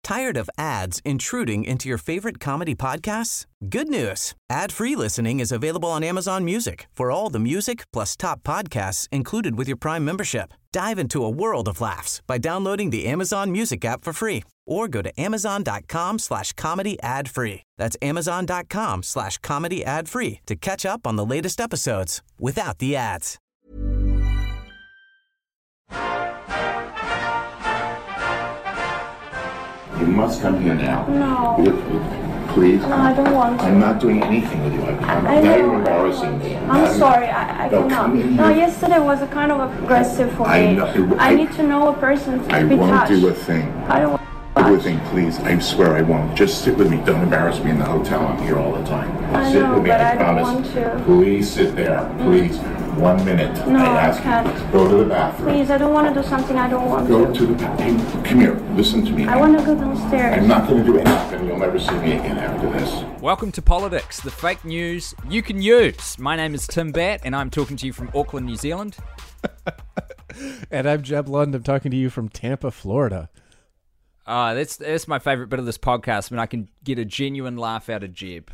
Tired of ads intruding into your favorite comedy podcasts? Good news. Ad-free listening is available on Amazon Music for all the music plus top podcasts included with your Prime membership. Dive into a world of laughs by downloading the Amazon Music app for free or go to amazon.com/comedy ad-free. That's amazon.com/comedy ad-free to catch up on the latest episodes without the ads. You must come here now. No. Please. No, I don't want to. I'm not doing anything with you. I Now know. you're embarrassing me. I'm sorry, I No, cannot. come in No, here. yesterday was a kind of aggressive for I me. know. I need to know a person to I be won't touched. do a thing. I don't want Do a thing, please. I swear I won't. Just sit with me. Don't embarrass me in the hotel. I'm here all the time. I Sit know, with me. but I I don't promise. want to. Please sit there. Please. 1 minute. No, I I ask can't. you. Go to the bathroom. Please, I don't want to do something I don't want Go to. to the bathroom. Come here. Listen to me. I want to go downstairs. I'm not going to do anything. You'll never see me again after this. Welcome to Politics, the fake news you can use. My name is Tim Batt, and I'm talking to you from Auckland, New Zealand. And I'm Jeb Lund. I'm talking to you from Tampa, Florida. That's my favorite bit of this podcast, when I can get a genuine laugh out of Jeb.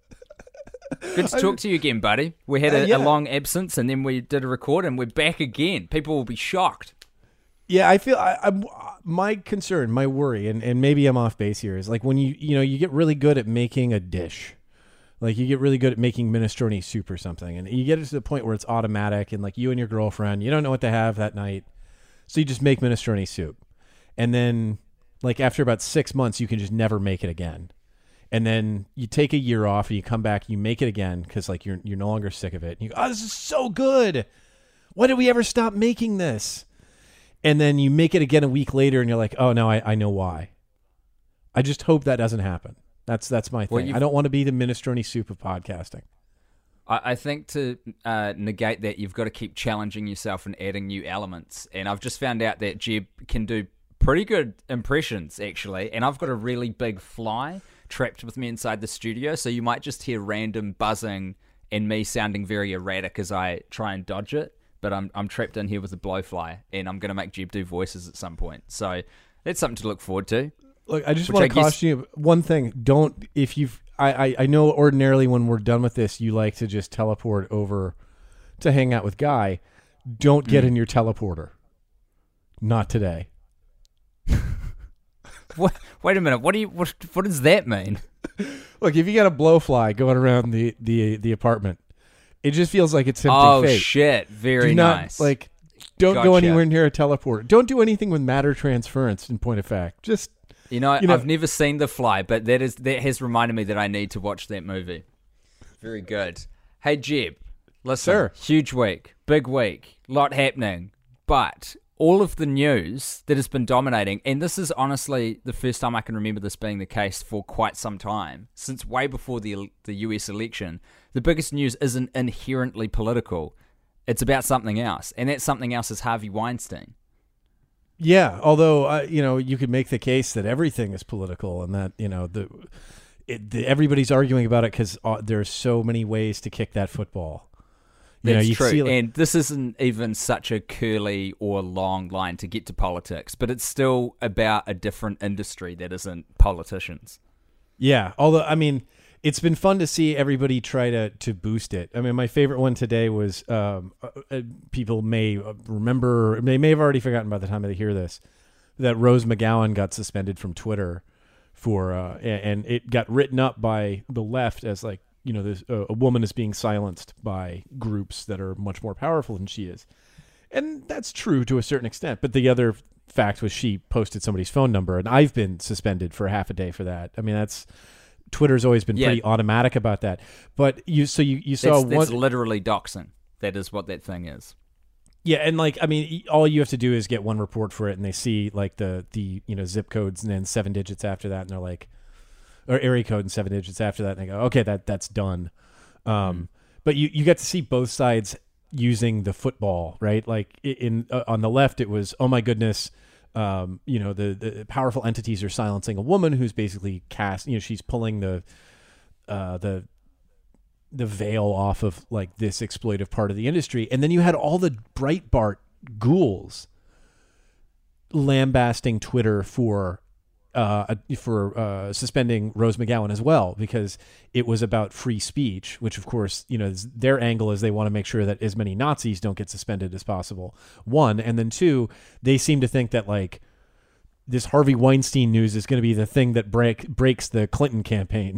Good to talk to you again, buddy. We had a long absence, and then we did a record, and we're back again. People will be shocked. Yeah, I feel I'm my concern, my worry, and maybe I'm off base here, is like when you get really good at making a dish. Like you get really good at making minestrone soup or something, and you get it to the point where it's automatic, and like you and your girlfriend, you don't know what to have that night, so you just make minestrone soup. And then like after about 6 months, you can just never make it again. And then you take a year off and you come back, you make it again because like you're no longer sick of it. And you go, oh, this is so good. Why did we ever stop making this? And then you make it again a week later and you're like, oh, no, I know why. I just hope that doesn't happen. That's my thing. Well, I don't want to be the minestrone soup of podcasting. I think to negate that, you've got to keep challenging yourself and adding new elements. And I've just found out that Jeb can do pretty good impressions, actually. And I've got a really big fly trapped with me inside the studio, so you might just hear random buzzing and me sounding very erratic as I try and dodge it. But I'm trapped in here with a blowfly, and I'm going to make Jeb do voices at some point. So that's something to look forward to. Look, I just want to caution you one thing. Don't, if you've, I know ordinarily when we're done with this, you like to just teleport over to hang out with Guy. Don't get in your teleporter. Not today. What? Wait a minute. What does that mean? Look, if you got a blowfly going around the apartment, it just feels like it's tempting fate. Oh shit! Very Do not, nice. Like, don't go Gotcha. anywhere near a teleporter. Don't do anything with matter transference. In point of fact, just I've never seen The Fly, but that has reminded me that I need to watch that movie. Very good. Hey Jeb, listen. Sir. Huge week, big week, lot happening, but all of the news that has been dominating, and this is honestly the first time I can remember this being the case for quite some time, since way before the US election, the biggest news isn't inherently political. It's about something else, and that something else is Harvey Weinstein. yeah. Although you could make the case that everything is political, and that everybody's arguing about it because there's so many ways to kick that football. That's true, and this isn't even such a curly or long line to get to politics, but it's still about a different industry that isn't politicians. Yeah, although, I mean, it's been fun to see everybody try to boost it. I mean, my favorite one today was, people may remember, they may have already forgotten by the time they hear this, that Rose McGowan got suspended from Twitter for, and it got written up by the left as like, a woman is being silenced by groups that are much more powerful than she is. And that's true to a certain extent. But the other fact was she posted somebody's phone number, and I've been suspended for half a day for that. I mean, Twitter's always been pretty automatic about that. But you saw that's literally doxing. That is what that thing is. Yeah, and like, I mean, all you have to do is get one report for it, and they see like the zip codes and then 7 digits after that, and they're like, or area code and 7 digits after that, and they go, okay, that's done. But you get to see both sides using the football, right? Like on the left, it was, oh my goodness, the powerful entities are silencing a woman who's basically she's pulling the veil off of like this exploitive part of the industry. And then you had all the Breitbart ghouls lambasting Twitter for suspending Rose McGowan as well, because it was about free speech, which of course, their angle is they want to make sure that as many Nazis don't get suspended as possible. One, and then two, they seem to think that like this Harvey Weinstein news is going to be the thing that breaks the Clinton campaign,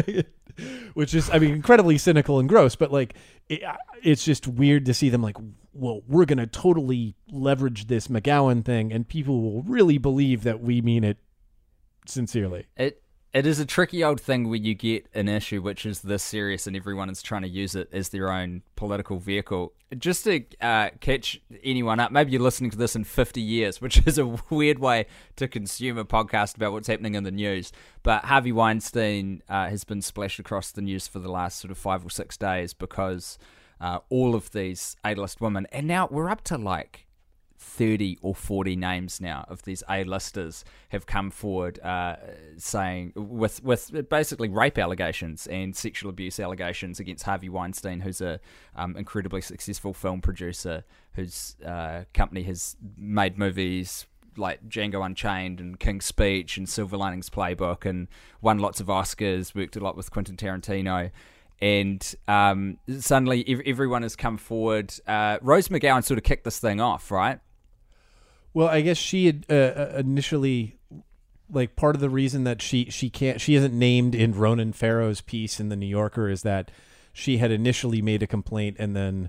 which is, I mean, incredibly cynical and gross, but like it's just weird to see them like, well, we're going to totally leverage this McGowan thing and people will really believe that we mean it sincerely. It is a tricky old thing where you get an issue which is this serious and everyone is trying to use it as their own political vehicle. Just to catch anyone up, maybe you're listening to this in 50 years, which is a weird way to consume a podcast about what's happening in the news. But Harvey Weinstein has been splashed across the news for the last sort of 5 or 6 days because all of these A-list women, and now we're up to like 30 or 40 names now of these A-listers have come forward saying with basically rape allegations and sexual abuse allegations against Harvey Weinstein, who's a incredibly successful film producer whose company has made movies like Django Unchained and King's Speech and Silver Linings Playbook and won lots of Oscars, worked a lot with Quentin Tarantino. And suddenly everyone has come forward. Rose McGowan sort of kicked this thing off, right? Well, I guess she had initially, like, part of the reason that she isn't named in Ronan Farrow's piece in the New Yorker is that she had initially made a complaint and then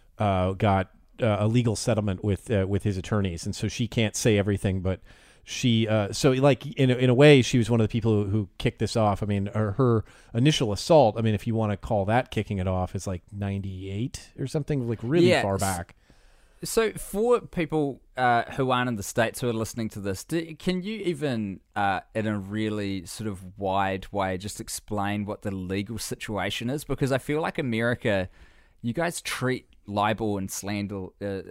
got a legal settlement with his attorneys, and so she can't say everything. But she, so like in a way, she was one of the people who kicked this off. I mean, her initial assault. I mean, if you want to call that kicking it off, is like 98 or something, like really far back. So for people who aren't in the States who are listening to this, can you even, in a really sort of wide way, just explain what the legal situation is? Because I feel like America, you guys treat libel and slander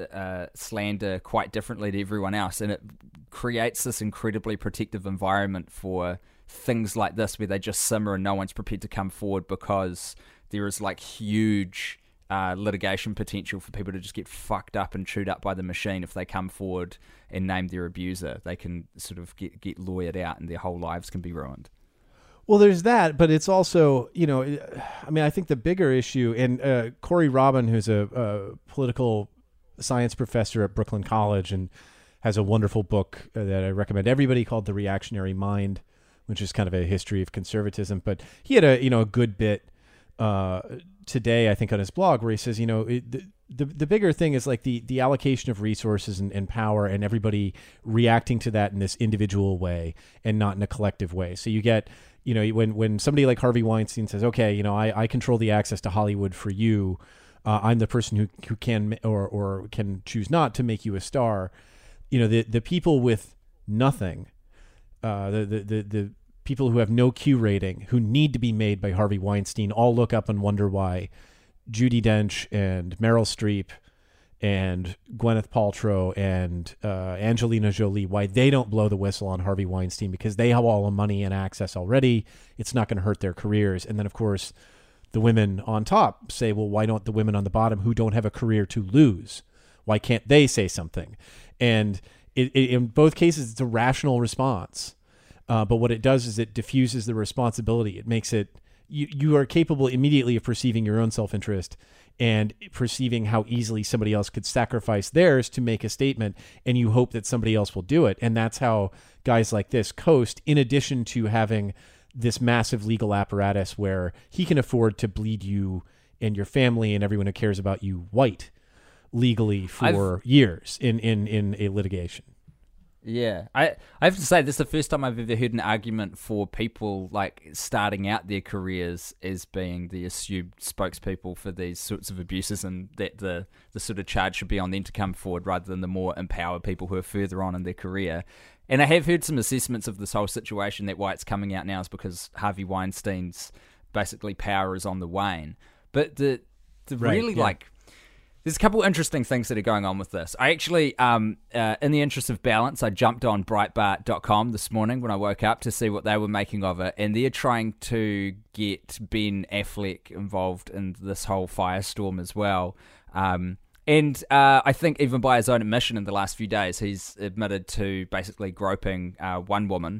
quite differently to everyone else, and it creates this incredibly protective environment for things like this where they just simmer and no one's prepared to come forward because there is like huge litigation potential for people to just get fucked up and chewed up by the machine if they come forward and name their abuser. They can sort of get lawyered out and their whole lives can be ruined. Well, there's that, but it's also, I mean, I think the bigger issue, and Corey Robin, who's a political science professor at Brooklyn College and has a wonderful book that I recommend everybody called The Reactionary Mind, which is kind of a history of conservatism. But he had a good bit today, I think, on his blog where he says, the bigger thing is like the allocation of resources and power and everybody reacting to that in this individual way and not in a collective way. So you get, when somebody like Harvey Weinstein says, okay, I control the access to Hollywood for you. I'm the person who can or can choose not to make you a star. The people with nothing, the people who have no Q rating, who need to be made by Harvey Weinstein, all look up and wonder why Judi Dench and Meryl Streep and Gwyneth Paltrow and Angelina Jolie, why they don't blow the whistle on Harvey Weinstein, because they have all the money and access already. It's not going to hurt their careers. And then, of course, the women on top say, well, why don't the women on the bottom who don't have a career to lose? Why can't they say something? And in both cases, it's a rational response. But what it does is it diffuses the responsibility. It makes it, you are capable immediately of perceiving your own self-interest and perceiving how easily somebody else could sacrifice theirs to make a statement, and you hope that somebody else will do it. And that's how guys like this coast, in addition to having this massive legal apparatus where he can afford to bleed you and your family and everyone who cares about you white legally for years in a litigation. Yeah, I have to say, this is the first time I've ever heard an argument for people like starting out their careers as being the assumed spokespeople for these sorts of abuses, and that the sort of charge should be on them to come forward rather than the more empowered people who are further on in their career. And I have heard some assessments of this whole situation that why it's coming out now is because Harvey Weinstein's basically power is on the wane. But the really like... There's a couple interesting things that are going on with this. I actually, in the interest of balance, I jumped on Breitbart.com this morning when I woke up to see what they were making of it, and they're trying to get Ben Affleck involved in this whole firestorm as well. And I think even by his own admission in the last few days, he's admitted to basically groping one woman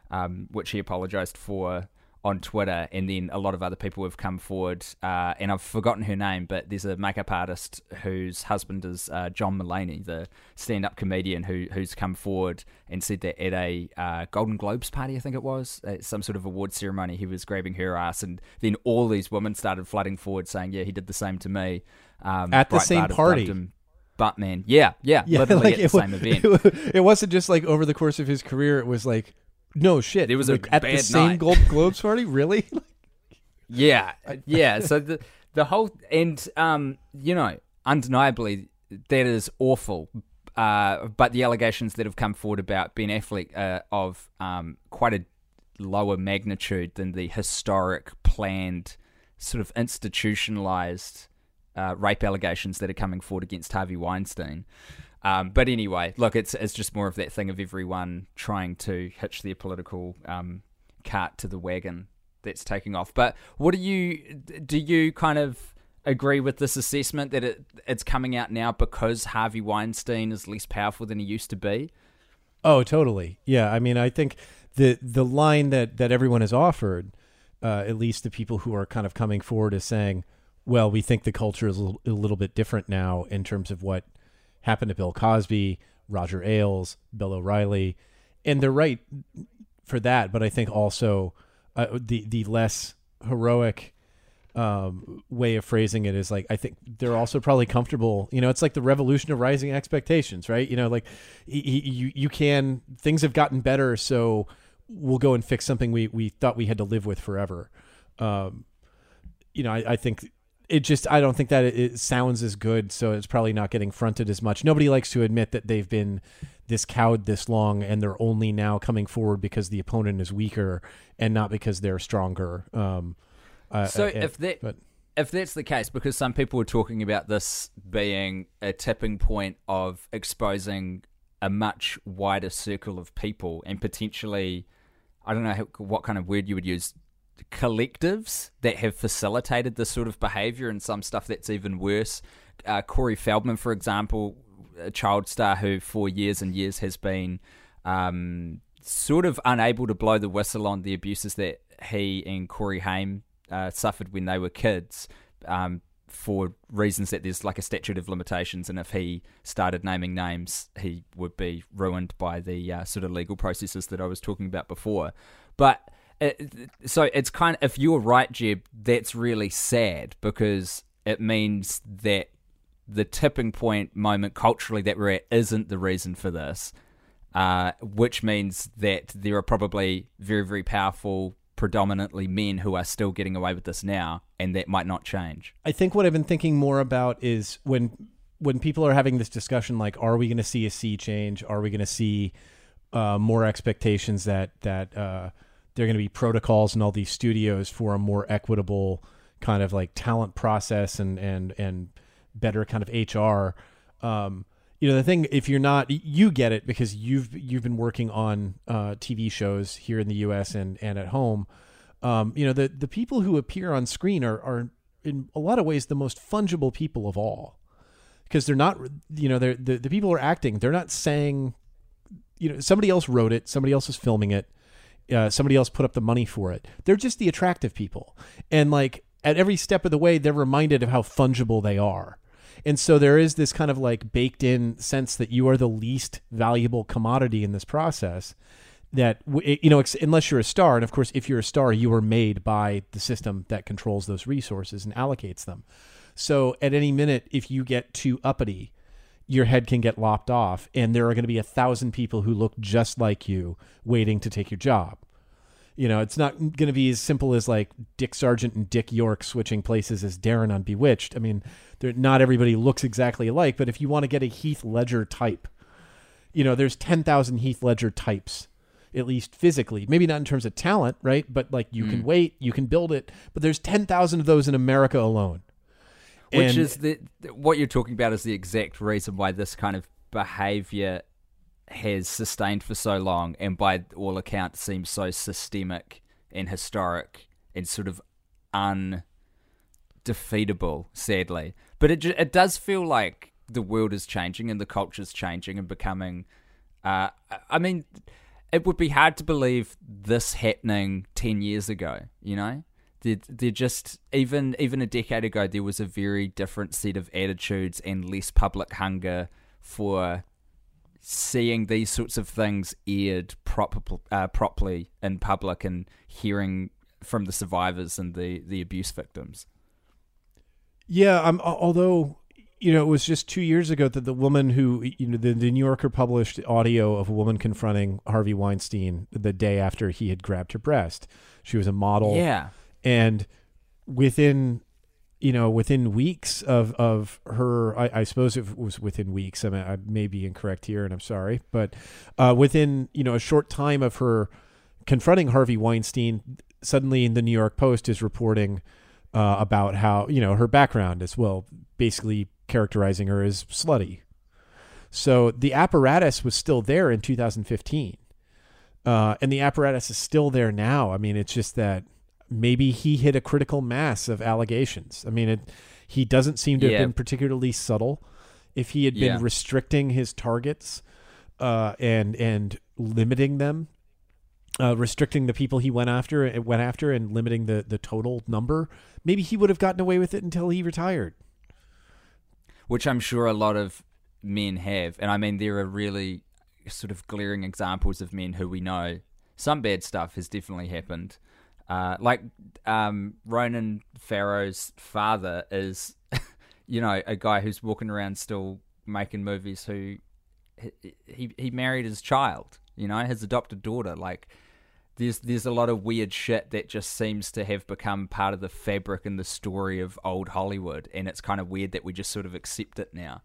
which he apologized for on Twitter, and then a lot of other people have come forward, and I've forgotten her name, but there's a makeup artist whose husband is John Mulaney, the stand-up comedian who's come forward and said that at a Golden Globes party, I think it was, some sort of award ceremony, he was grabbing her ass, and then all these women started flooding forward saying, yeah, he did the same to me. At the same party. But man, yeah, literally like at the same event. It wasn't just like over the course of his career, it was like, no shit. There was like, a at bad the same night. Golden Globes party, really? Yeah. So the whole, and undeniably that is awful. But the allegations that have come forward about Ben Affleck are of quite a lower magnitude than the historic, planned, sort of institutionalized rape allegations that are coming forward against Harvey Weinstein. But anyway, look, it's just more of that thing of everyone trying to hitch their political cart to the wagon that's taking off. But do you kind of agree with this assessment that it's coming out now because Harvey Weinstein is less powerful than he used to be? Oh, totally. Yeah, I mean, I think the line that everyone has offered, at least the people who are kind of coming forward, is saying, well, we think the culture is a little bit different now in terms of what happened to Bill Cosby, Roger Ailes, Bill O'Reilly, and they're right for that. But I think also the less heroic way of phrasing it is like, I think they're also probably comfortable. It's like the revolution of rising expectations, right? Like you can, things have gotten better, so we'll go and fix something we thought we had to live with forever. I think. I don't think that it sounds as good, so it's probably not getting fronted as much. Nobody likes to admit that they've been this cowed this long, and they're only now coming forward because the opponent is weaker and not because they're stronger. If that's the case, because some people were talking about this being a tipping point of exposing a much wider circle of people and potentially, I don't know what kind of word you would use, collectives that have facilitated this sort of behavior, and some stuff that's even worse. Corey Feldman, for example, a child star who for years and years has been sort of unable to blow the whistle on the abuses that he and Corey Haim suffered when they were kids, for reasons that there's like a statute of limitations, and if he started naming names, he would be ruined by the sort of legal processes that I was talking about before. But so it's kind of, if you're right, Jeb, that's really sad, because it means that the tipping point moment culturally that we're at isn't the reason for this, which means that there are probably very, very powerful, predominantly men who are still getting away with this now, and that might not change. I think what I've been thinking more about is when people are having this discussion, like, are we going to see a sea change? Are we going to see more expectations that there are going to be protocols in all these studios for a more equitable kind of like talent process and better kind of HR. The thing, if you're not, you get it because you've been working on TV shows here in the US and at home. The people who appear on screen are in a lot of ways the most fungible people of all, because they're not, they're the people who are acting. They're not saying, somebody else wrote it, somebody else is filming it. Somebody else put up the money for it. They're just the attractive people. And like at every step of the way, they're reminded of how fungible they are. And so there is this kind of like baked in sense that you are the least valuable commodity in this process, that, unless you're a star. And of course, if you're a star, you are made by the system that controls those resources and allocates them. So at any minute, if you get too uppity, your head can get lopped off, and there are going to be 1,000 people who look just like you waiting to take your job. It's not going to be as simple as like Dick Sargent and Dick York switching places as Darren on Bewitched. I mean, not everybody looks exactly alike, but if you want to get a Heath Ledger type, there's 10,000 Heath Ledger types, at least physically. Maybe not in terms of talent, right? But like you can wait, you can build it, but there's 10,000 of those in America alone. Which is what you're talking about is the exact reason why this kind of behavior has sustained for so long, and by all accounts seems so systemic and historic and sort of undefeatable, sadly. But it does feel like the world is changing and the culture's changing and becoming... it would be hard to believe this happening 10 years ago, you know? They're just, even a decade ago, there was a very different set of attitudes and less public hunger for seeing these sorts of things aired properly in public and hearing from the survivors and the abuse victims. Yeah, although, you know, it was just 2 years ago that the woman who, you know, the New Yorker published audio of a woman confronting Harvey Weinstein the day after he had grabbed her breast. She was a model. Yeah. And within weeks of her, I suppose it was within weeks. I mean, I may be incorrect here, and I'm sorry, but within, you know, a short time of her confronting Harvey Weinstein, suddenly the New York Post is reporting about how, you know, her background as well, basically characterizing her as slutty. So the apparatus was still there in 2015, and the apparatus is still there now. I mean, it's just that maybe he hit a critical mass of allegations. I mean, he doesn't seem to have been particularly subtle. If he had been restricting his targets and limiting them, restricting the people he went after and limiting the total number, maybe he would have gotten away with it until he retired. Which I'm sure a lot of men have. And I mean, there are really sort of glaring examples of men who we know. Some bad stuff has definitely happened. Like Ronan Farrow's father is, you know, a guy who's walking around still making movies who he married his child, you know, his adopted daughter. Like, there's a lot of weird shit that just seems to have become part of the fabric and the story of old Hollywood, and it's kind of weird that we just sort of accept it now.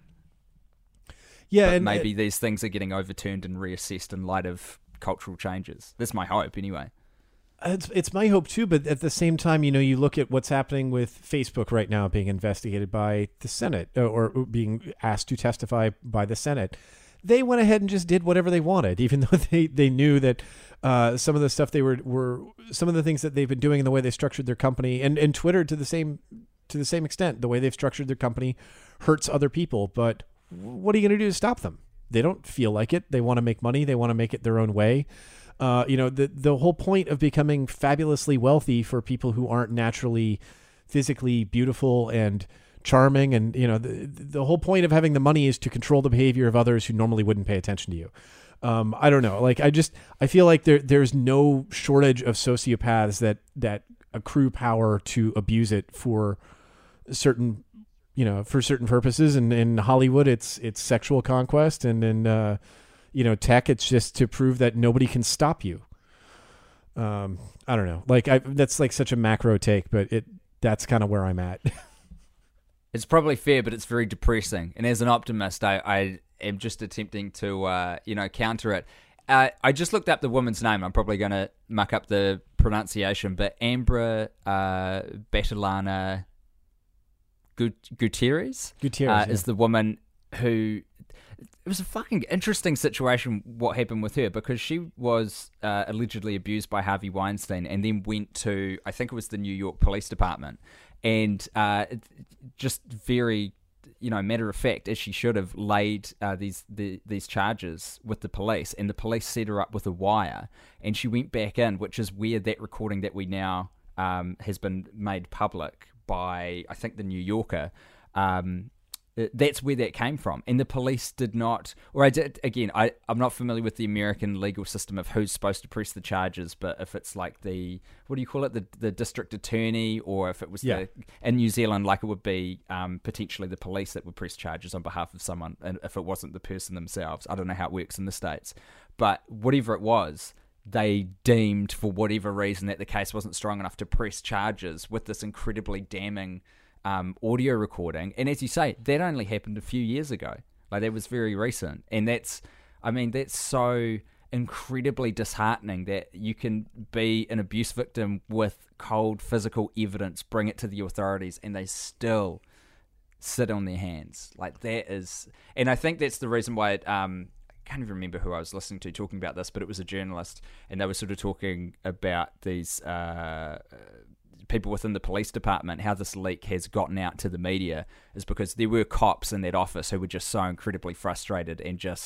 Yeah, but and maybe these things are getting overturned and reassessed in light of cultural changes. That's my hope, anyway. It's my hope too, but at the same time, you know, you look at what's happening with Facebook right now being investigated by the Senate or being asked to testify by the Senate. They went ahead and just did whatever they wanted, even though they knew that some of the stuff they were some of the things that they've been doing and the way they structured their company and Twitter to the same extent, the way they've structured their company hurts other people. But what are you going to do to stop them? They don't feel like it. They want to make money. They want to make it their own way. You know, the whole point of becoming fabulously wealthy for people who aren't naturally physically beautiful and charming, and, you know, the whole point of having the money is to control the behavior of others who normally wouldn't pay attention to you. I don't know. Like, I feel like there's no shortage of sociopaths that accrue power to abuse it for certain purposes. And in Hollywood, it's sexual conquest, and in you know, tech, it's just to prove that nobody can stop you. I don't know. Like, that's like such a macro take, but that's kind of where I'm at. It's probably fair, but it's very depressing. And as an optimist, I am just attempting to, counter it. I just looked up the woman's name. I'm probably going to muck up the pronunciation, but Ambra Betalana Gutierrez is the woman who... It was a fucking interesting situation what happened with her, because she was allegedly abused by Harvey Weinstein and then went to, I think it was the New York Police Department, and just very, you know, matter of fact, as she should have, laid these charges with the police, and the police set her up with a wire, and she went back in, which is where that recording that we now has been made public by, I think, the New Yorker. That's where that came from. And the police did not, or I'm not familiar with the American legal system of who's supposed to press the charges, but if it's like the district attorney, or if it was in New Zealand, like it would be potentially the police that would press charges on behalf of someone, and if it wasn't the person themselves. I don't know how it works in the States. But whatever it was, they deemed, for whatever reason, that the case wasn't strong enough to press charges with this incredibly damning audio recording. And as you say, that only happened a few years ago. Like, that was very recent. And that's so incredibly disheartening that you can be an abuse victim with cold physical evidence, bring it to the authorities, and they still sit on their hands. Like, that is... And I think that's the reason why I can't even remember who I was listening to talking about this, but it was a journalist, and they were sort of talking about these... people within the police department, how this leak has gotten out to the media is because there were cops in that office who were just so incredibly frustrated and just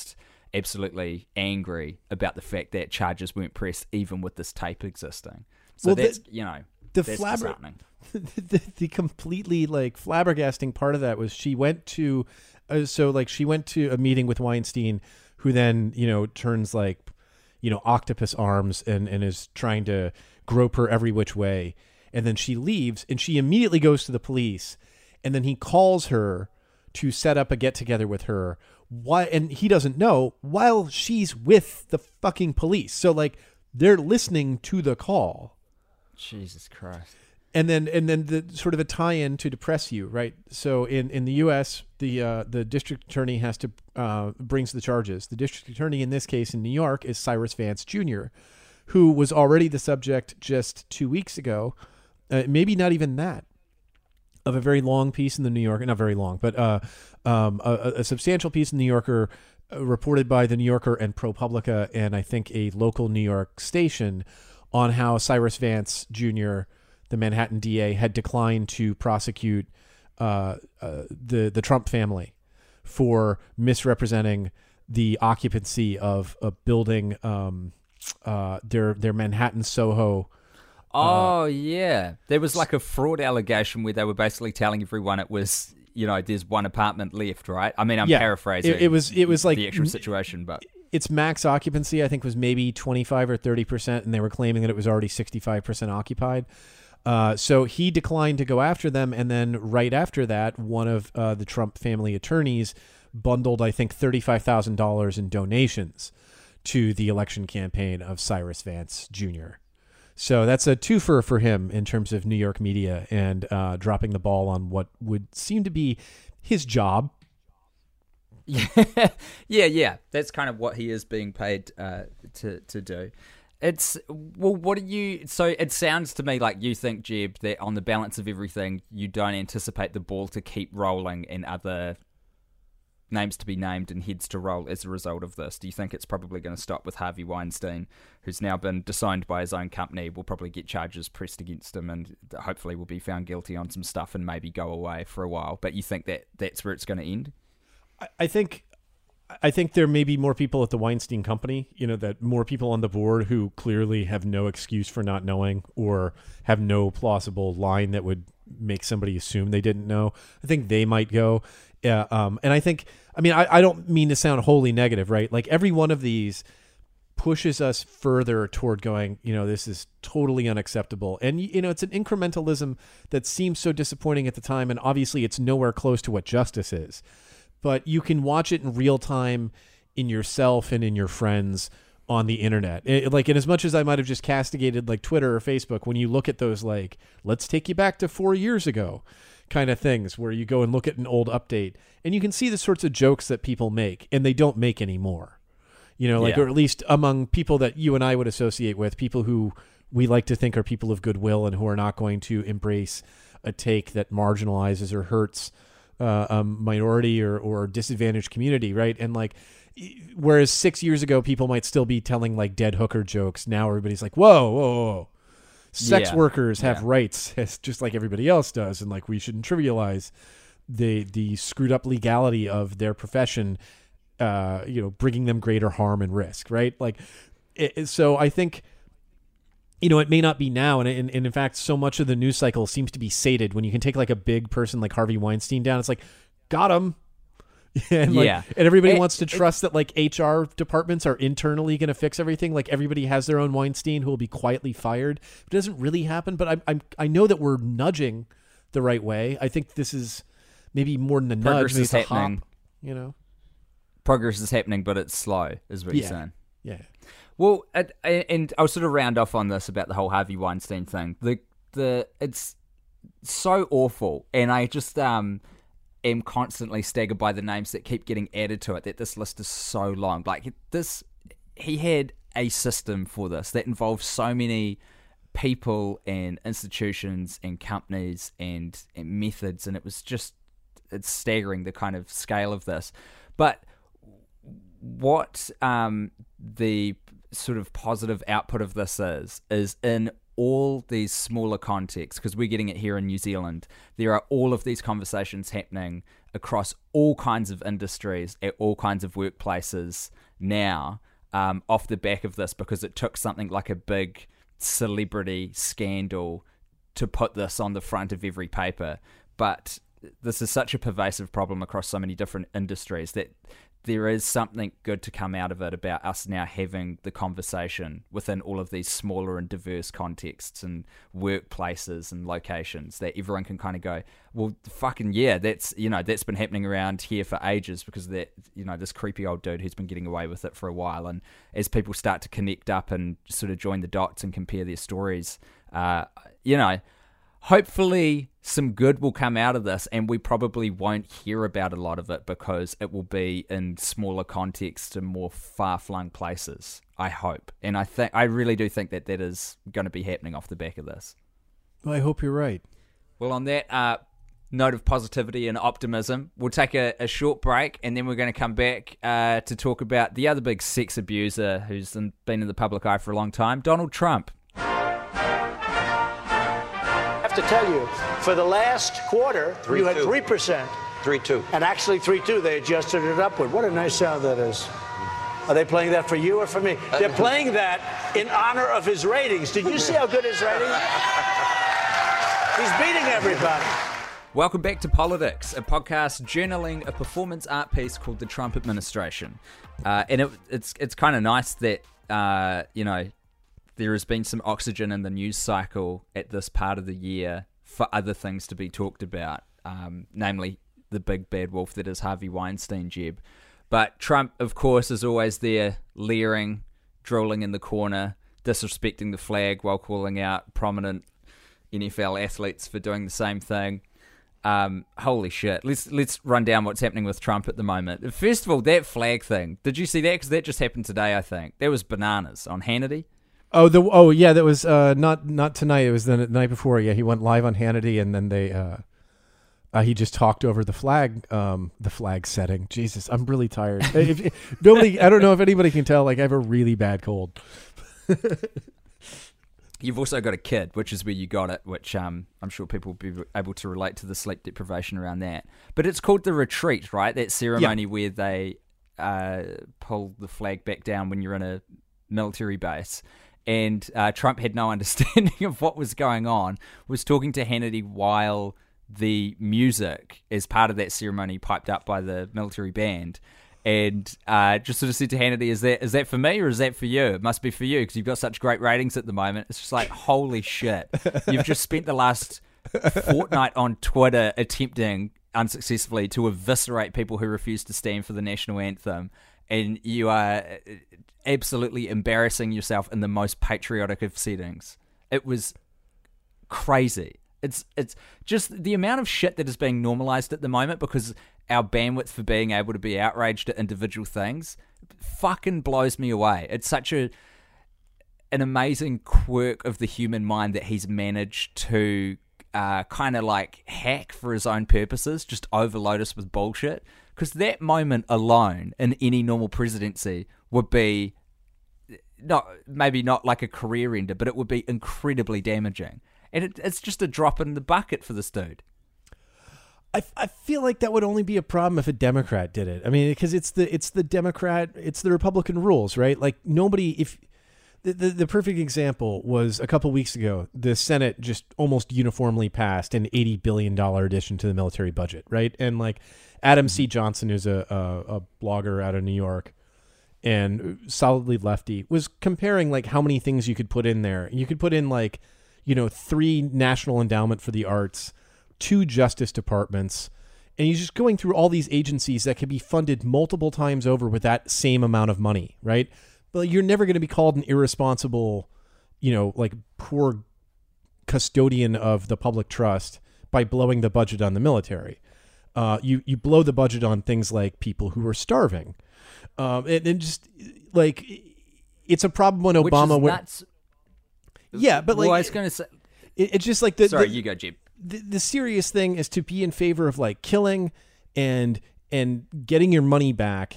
absolutely angry about the fact that charges weren't pressed even with this tape existing. So Well, that's, the that's flabber- disheartening. the completely like flabbergasting part of that was she went to she went to a meeting with Weinstein, who then turns like octopus arms and is trying to grope her every which way, and then she leaves and she immediately goes to the police, and then he calls her to set up a get together with her. Why? And he doesn't know while she's with the fucking police, so like they're listening to the call. Jesus Christ. And then the sort of a tie-in to depress you, right? So in the U.S., the district attorney has to brings the charges. The district attorney in this case in New York is Cyrus Vance Jr., who was already the subject just 2 weeks ago, maybe not even that, of a very long piece in the New Yorker, not very long, but a substantial piece in the New Yorker reported by the New Yorker and ProPublica, and I think a local New York station, on how Cyrus Vance Jr., the Manhattan DA, had declined to prosecute the Trump family for misrepresenting the occupancy of a building, their Manhattan Soho. Oh, yeah. There was like a fraud allegation where they were basically telling everyone it was, there's one apartment left, right? I mean, I'm paraphrasing. It was like the actual situation, but its max occupancy, I think, was maybe 25 or 30%, and they were claiming that it was already 65% occupied. So he declined to go after them, and then right after that, one of the Trump family attorneys bundled, I think, $35,000 in donations to the election campaign of Cyrus Vance Jr. So that's a twofer for him in terms of New York media and dropping the ball on what would seem to be his job. Yeah. That's kind of what he is being paid to do. So it sounds to me like you think, Jeb, that on the balance of everything, you don't anticipate the ball to keep rolling and other names to be named and heads to roll as a result of this. Do you think it's probably going to stop with Harvey Weinstein, who's now been disowned by his own company, will probably get charges pressed against him and hopefully will be found guilty on some stuff and maybe go away for a while? But you think that that's where it's going to end? I think there may be more people at the Weinstein Company, that more people on the board who clearly have no excuse for not knowing or have no plausible line that would make somebody assume they didn't know. I think they might go. And I don't mean to sound wholly negative, right? Like every one of these pushes us further toward going, this is totally unacceptable. And, it's an incrementalism that seems so disappointing at the time. And obviously it's nowhere close to what justice is. But you can watch it in real time in yourself and in your friends on the internet. And as much as I might have just castigated like Twitter or Facebook, when you look at those, like, let's take you back to 4 years ago kind of things where you go and look at an old update and you can see the sorts of jokes that people make and they don't make anymore, or at least among people that you and I would associate with, people who we like to think are people of goodwill and who are not going to embrace a take that marginalizes or hurts a minority or disadvantaged community, right? And like, whereas 6 years ago people might still be telling like dead hooker jokes, now everybody's like, whoa. Sex workers have rights, just like everybody else does, and like we shouldn't trivialize the screwed up legality of their profession, bringing them greater harm and risk, right? Like, so I think, it may not be now, and in fact, so much of the news cycle seems to be sated when you can take like a big person like Harvey Weinstein down. It's like, got him. And everybody wants to trust that like HR departments are internally going to fix everything. Like everybody has their own Weinstein who will be quietly fired. It doesn't really happen, but I know that we're nudging the right way. I think this is maybe more than a nudge. Maybe it's a hop, Progress is happening, but it's slow, is what you're saying. Yeah. Well, and I'll sort of round off on this about the whole Harvey Weinstein thing. It's so awful, and I just am constantly staggered by the names that keep getting added to it, that this list is so long. Like he had a system for this that involved so many people and institutions and companies and methods, and it's staggering the kind of scale of this. But what the sort of positive output of this is in all these smaller contexts, because we're getting it here in New Zealand, there are all of these conversations happening across all kinds of industries, at all kinds of workplaces now, off the back of this, because it took something like a big celebrity scandal to put this on the front of every paper. But this is such a pervasive problem across so many different industries that there is something good to come out of it about us now having the conversation within all of these smaller and diverse contexts and workplaces and locations, that everyone can kind of go, well, fucking yeah, that's been happening around here for ages, because that, this creepy old dude who's been getting away with it for a while. And as people start to connect up and sort of join the dots and compare their stories, hopefully some good will come out of this, and we probably won't hear about a lot of it because it will be in smaller contexts and more far-flung places, I hope. And I really do think that is going to be happening off the back of this. Well, I hope you're right. Well, on that note of positivity and optimism, we'll take a short break, and then we're going to come back to talk about the other big sex abuser who's been in the public eye for a long time, Donald Trump. I have to tell you, for the last quarter, you had 3%. 3-2. And actually 3-2, they adjusted it upward. What a nice sound that is. Are they playing that for you or for me? They're playing that in honor of his ratings. Did you see how good his ratings? He's beating everybody. Welcome back to Politics, a podcast journaling a performance art piece called The Trump Administration. And it's kind of nice that, there has been some oxygen in the news cycle at this part of the year for other things to be talked about, namely the big bad wolf that is Harvey Weinstein, Jeb. But Trump, of course, is always there, leering, drooling in the corner, disrespecting the flag while calling out prominent NFL athletes for doing the same thing. Holy shit. Let's run down what's happening with Trump at the moment. First of all, that flag thing. Did you see that? Because that just happened today, I think. That was bananas on Hannity. Oh yeah, that was not tonight. It was the night before. Yeah, he went live on Hannity, and then he just talked over the flag setting. Jesus, I'm really tired. I don't know if anybody can tell. Like, I have a really bad cold. You've also got a kid, which is where you got it, which I'm sure people will be able to relate to the sleep deprivation around that. But it's called the retreat, right? That ceremony where they pull the flag back down when you're in a military base. And Trump had no understanding of what was going on, was talking to Hannity while the music, as part of that ceremony, piped up by the military band, and just sort of said to Hannity, is that for me or is that for you? It must be for you, because you've got such great ratings at the moment. It's just like, holy shit. You've just spent the last fortnight on Twitter attempting, unsuccessfully, to eviscerate people who refuse to stand for the national anthem, and you are absolutely embarrassing yourself in the most patriotic of settings. It was crazy. It's just the amount of shit that is being normalized at the moment, because our bandwidth for being able to be outraged at individual things fucking blows me away. It's such an amazing quirk of the human mind that he's managed to kind of like hack for his own purposes, just overload us with bullshit. Because that moment alone in any normal presidency would be maybe not like a career ender, but it would be incredibly damaging. And it's just a drop in the bucket for this dude. I feel like that would only be a problem if a Democrat did it. I mean, because it's the Republican rules, right? Like, nobody, if the perfect example was a couple weeks ago, the Senate just almost uniformly passed an $80 billion addition to the military budget, right? And like Adam C. Johnson, who's a blogger out of New York and solidly lefty, was comparing like how many things you could put in there. You could put in like, 3 National Endowment for the Arts, 2 Justice Departments, and you're just going through all these agencies that could be funded multiple times over with that same amount of money, right? But you're never going to be called an irresponsible, like poor custodian of the public trust by blowing the budget on the military. You blow the budget on things like people who are starving. And just like, it's a problem when Obama nuts. Yeah, but like, well, I was going to say, it's just like you go, Jeb. The serious thing is to be in favor of like killing and getting your money back,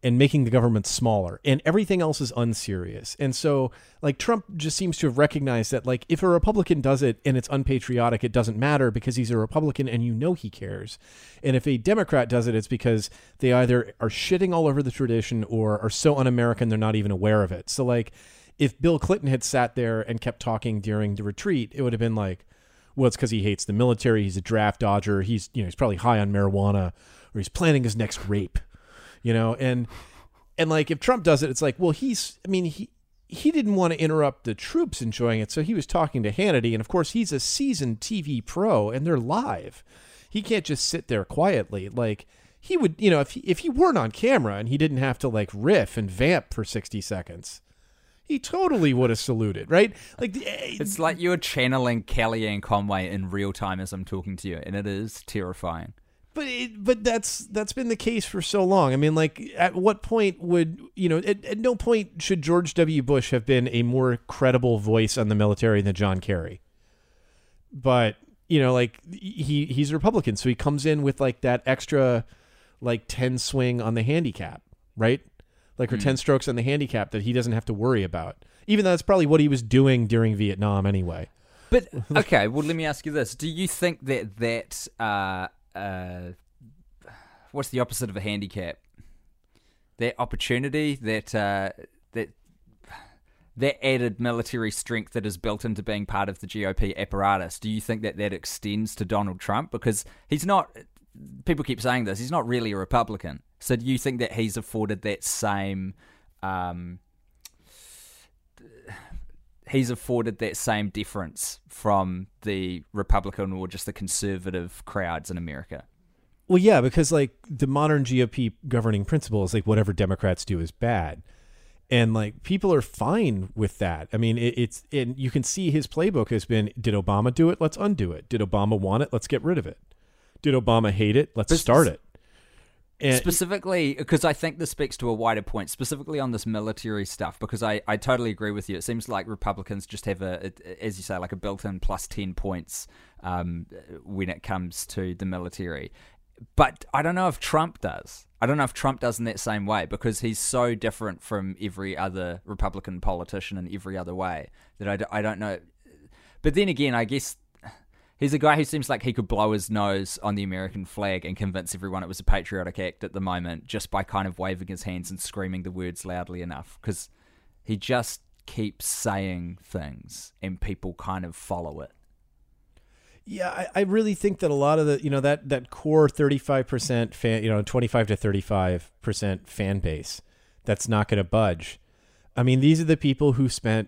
and making the government smaller, and everything else is unserious. And so, like, Trump just seems to have recognized that, like, if a Republican does it and it's unpatriotic, it doesn't matter because he's a Republican and he cares. And if a Democrat does it, it's because they either are shitting all over the tradition or are so un-American they're not even aware of it. So, like, if Bill Clinton had sat there and kept talking during the retreat, it would have been like, well, it's because he hates the military. He's a draft dodger. He's probably high on marijuana, or he's planning his next rape. And like, if Trump does it, it's like, well, he didn't want to interrupt the troops enjoying it. So he was talking to Hannity. And of course, he's a seasoned TV pro and they're live. He can't just sit there quietly. Like, he would, if he weren't on camera and he didn't have to like riff and vamp for 60 seconds, he totally would have saluted, right? Like, it's like you're channeling Kellyanne Conway in real time as I'm talking to you. And it is terrifying. But that's been the case for so long. I mean, like, at what point would, at no point should George W. Bush have been a more credible voice on the military than John Kerry. But, like, he's a Republican, so he comes in with, like, that extra, like, 10 swing on the handicap, right? Like, or 10 strokes on the handicap that he doesn't have to worry about. Even though that's probably what he was doing during Vietnam anyway. But, okay, well, let me ask you this. Do you think that what's the opposite of a handicap? That opportunity, that added military strength that is built into being part of the GOP apparatus. Do you think that extends to Donald Trump? Because he's not, people keep saying this, he's not really a Republican. So do you think that he's afforded that same difference from the Republican or just the conservative crowds in America? Well, yeah, because like the modern GOP governing principle is like whatever Democrats do is bad. And like people are fine with that. I mean, and you can see his playbook has been, did Obama do it? Let's undo it. Did Obama want it? Let's get rid of it. Did Obama hate it? Let's start it. And specifically, because I think this speaks to a wider point, specifically on this military stuff, because I totally agree with you. It seems like Republicans just have as you say, like a built-in plus 10 points when it comes to the military. But I don't know if Trump does. I don't know if Trump does in that same way, because he's so different from every other Republican politician in every other way that I don't know. But then again, I guess he's a guy who seems like he could blow his nose on the American flag and convince everyone it was a patriotic act at the moment just by kind of waving his hands and screaming the words loudly enough, because he just keeps saying things and people kind of follow it. Yeah, I really think that a lot of the, that core 35% fan, 25 to 35% fan base that's not going to budge. I mean, these are the people who spent,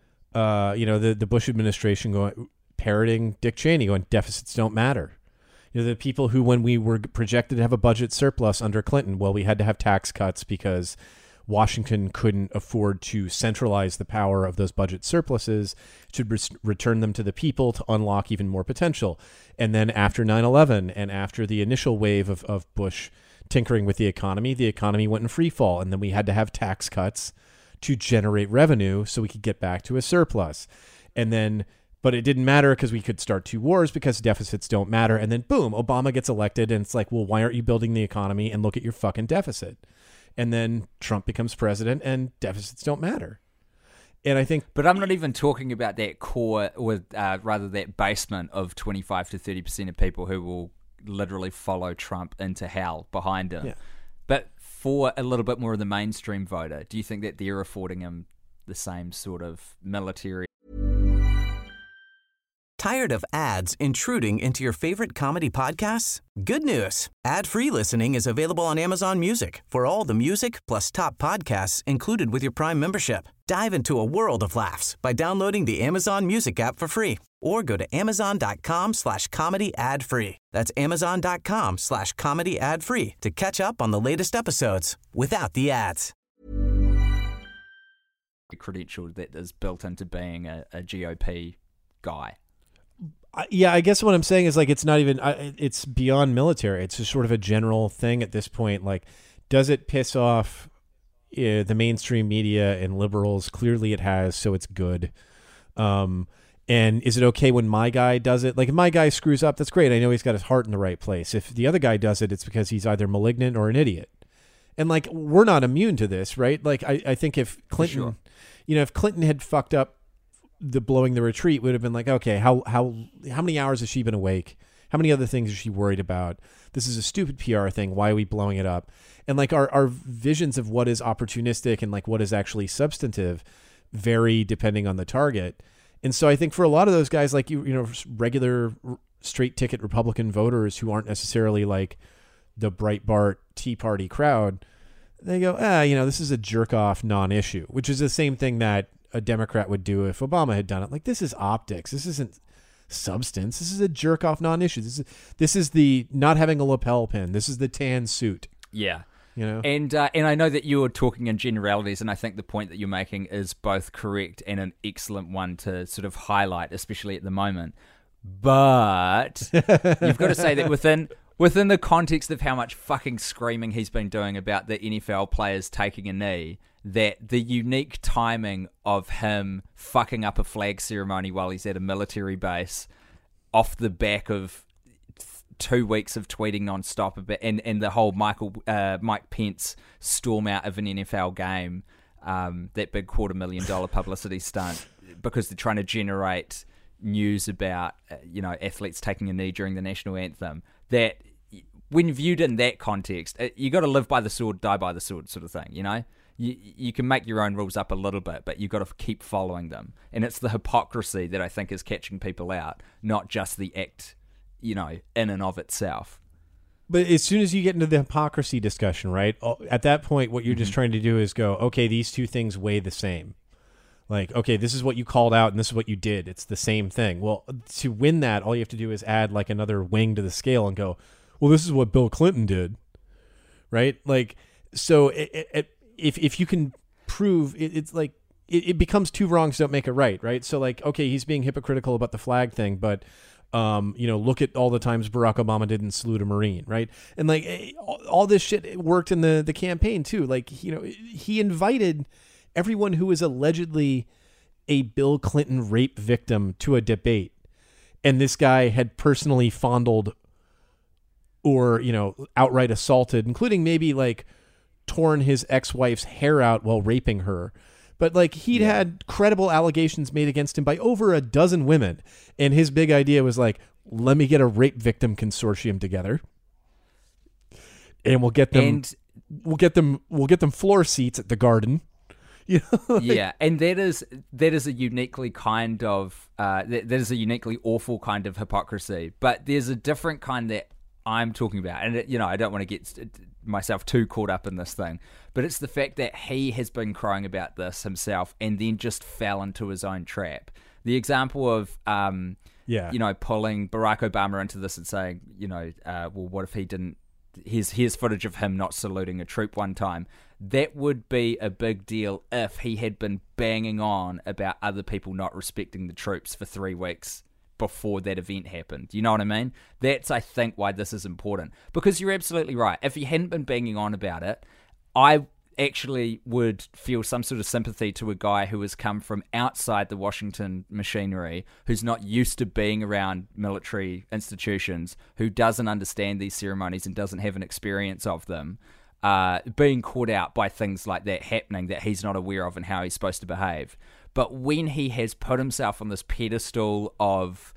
the Bush administration parroting Dick Cheney, going, deficits don't matter. The people who, when we were projected to have a budget surplus under Clinton, well, we had to have tax cuts because Washington couldn't afford to centralize the power of those budget surpluses, should return them to the people to unlock even more potential. And then after 9/11 and after the initial wave of Bush tinkering with the economy went in free fall. And then we had to have tax cuts to generate revenue so we could get back to a surplus. And then, but it didn't matter because we could start two wars because deficits don't matter. And then boom, Obama gets elected and it's like, well, why aren't you building the economy and look at your fucking deficit? And then Trump becomes president and deficits don't matter. And I think... But I'm not even talking about that core, or rather that basement of 25 to 30% of people who will literally follow Trump into hell behind him. Yeah. But for a little bit more of the mainstream voter, do you think that they're affording him the same sort of military... Tired of ads intruding into your favorite comedy podcasts? Good news. Ad-free listening is available on Amazon Music for all the music plus top podcasts included with your Prime membership. Dive into a world of laughs by downloading the Amazon Music app for free or go to amazon.com/comedy ad-free. That's amazon.com/comedy ad-free to catch up on the latest episodes without the ads. Credential that is built into being a GOP guy. Yeah, I guess what I'm saying is like it's not even it's beyond military. It's just sort of a general thing at this point. Like, does it piss off the mainstream media and liberals? Clearly it has, so it's good. And is it okay when my guy does it? Like, if my guy screws up, that's great. I know he's got his heart in the right place. If the other guy does it, it's because he's either malignant or an idiot. And like, we're not immune to this, right? Like, I think if Clinton, sure. if Clinton had fucked up the blowing the retreat, would have been like, okay, how many hours has she been awake? How many other things is she worried about? This is a stupid PR thing. Why are we blowing it up? And like, our visions of what is opportunistic and like what is actually substantive vary depending on the target. And so I think for a lot of those guys, like, regular straight ticket Republican voters who aren't necessarily like the Breitbart Tea Party crowd, they go, this is a jerk off non-issue, which is the same thing that a Democrat would do if Obama had done it. Like, this is optics. This isn't substance. This is a jerk off non-issue. This is the not having a lapel pin. This is the tan suit. Yeah. And I know that you were talking in generalities, and I think the point that you're making is both correct and an excellent one to sort of highlight, especially at the moment. But you've got to say that within the context of how much fucking screaming he's been doing about the NFL players taking a knee, that the unique timing of him fucking up a flag ceremony while he's at a military base off the back of 2 weeks of tweeting nonstop about, and the whole Mike Pence storm out of an NFL game, that big $250,000 publicity stunt, because they're trying to generate news about athletes taking a knee during the national anthem. That when viewed in that context, you got to live by the sword, die by the sword, sort of thing. You can make your own rules up a little bit, but you got to keep following them. And it's the hypocrisy that I think is catching people out, not just the act, in and of itself. But as soon as you get into the hypocrisy discussion, right, at that point, what you're just trying to do is go, okay, these two things weigh the same. Like, okay, this is what you called out and this is what you did. It's the same thing. Well, to win that, all you have to do is add like another wing to the scale and go, well, this is what Bill Clinton did, right? Like, so if you can prove it's like, it becomes two wrongs don't make a right? So like, okay, he's being hypocritical about the flag thing, but look at all the times Barack Obama didn't salute a Marine, right? And like, all this shit worked in the campaign too. Like, he invited everyone who was allegedly a Bill Clinton rape victim to a debate, and this guy had personally fondled or outright assaulted, including maybe like torn his ex-wife's hair out while raping her. But like, he'd had credible allegations made against him by over a dozen women, and his big idea was like, let me get a rape victim consortium together, and we'll get them floor seats at the Garden. Yeah, and that is a uniquely kind of that is a uniquely awful kind of hypocrisy. But there's a different kind that I'm talking about, and I don't want to get myself too caught up in this thing, but it's the fact that he has been crying about this himself and then just fell into his own trap. The example of pulling Barack Obama into this and saying, well, what if he didn't? Here's footage of him not saluting a troop one time. That would be a big deal if he had been banging on about other people not respecting the troops for 3 weeks before that event happened. You know what I mean? That's, I think, why this is important. Because you're absolutely right. If he hadn't been banging on about it, I actually would feel some sort of sympathy to a guy who has come from outside the Washington machinery, who's not used to being around military institutions, who doesn't understand these ceremonies and doesn't have an experience of them, being caught out by things like that happening that he's not aware of and how he's supposed to behave. But when he has put himself on this pedestal of,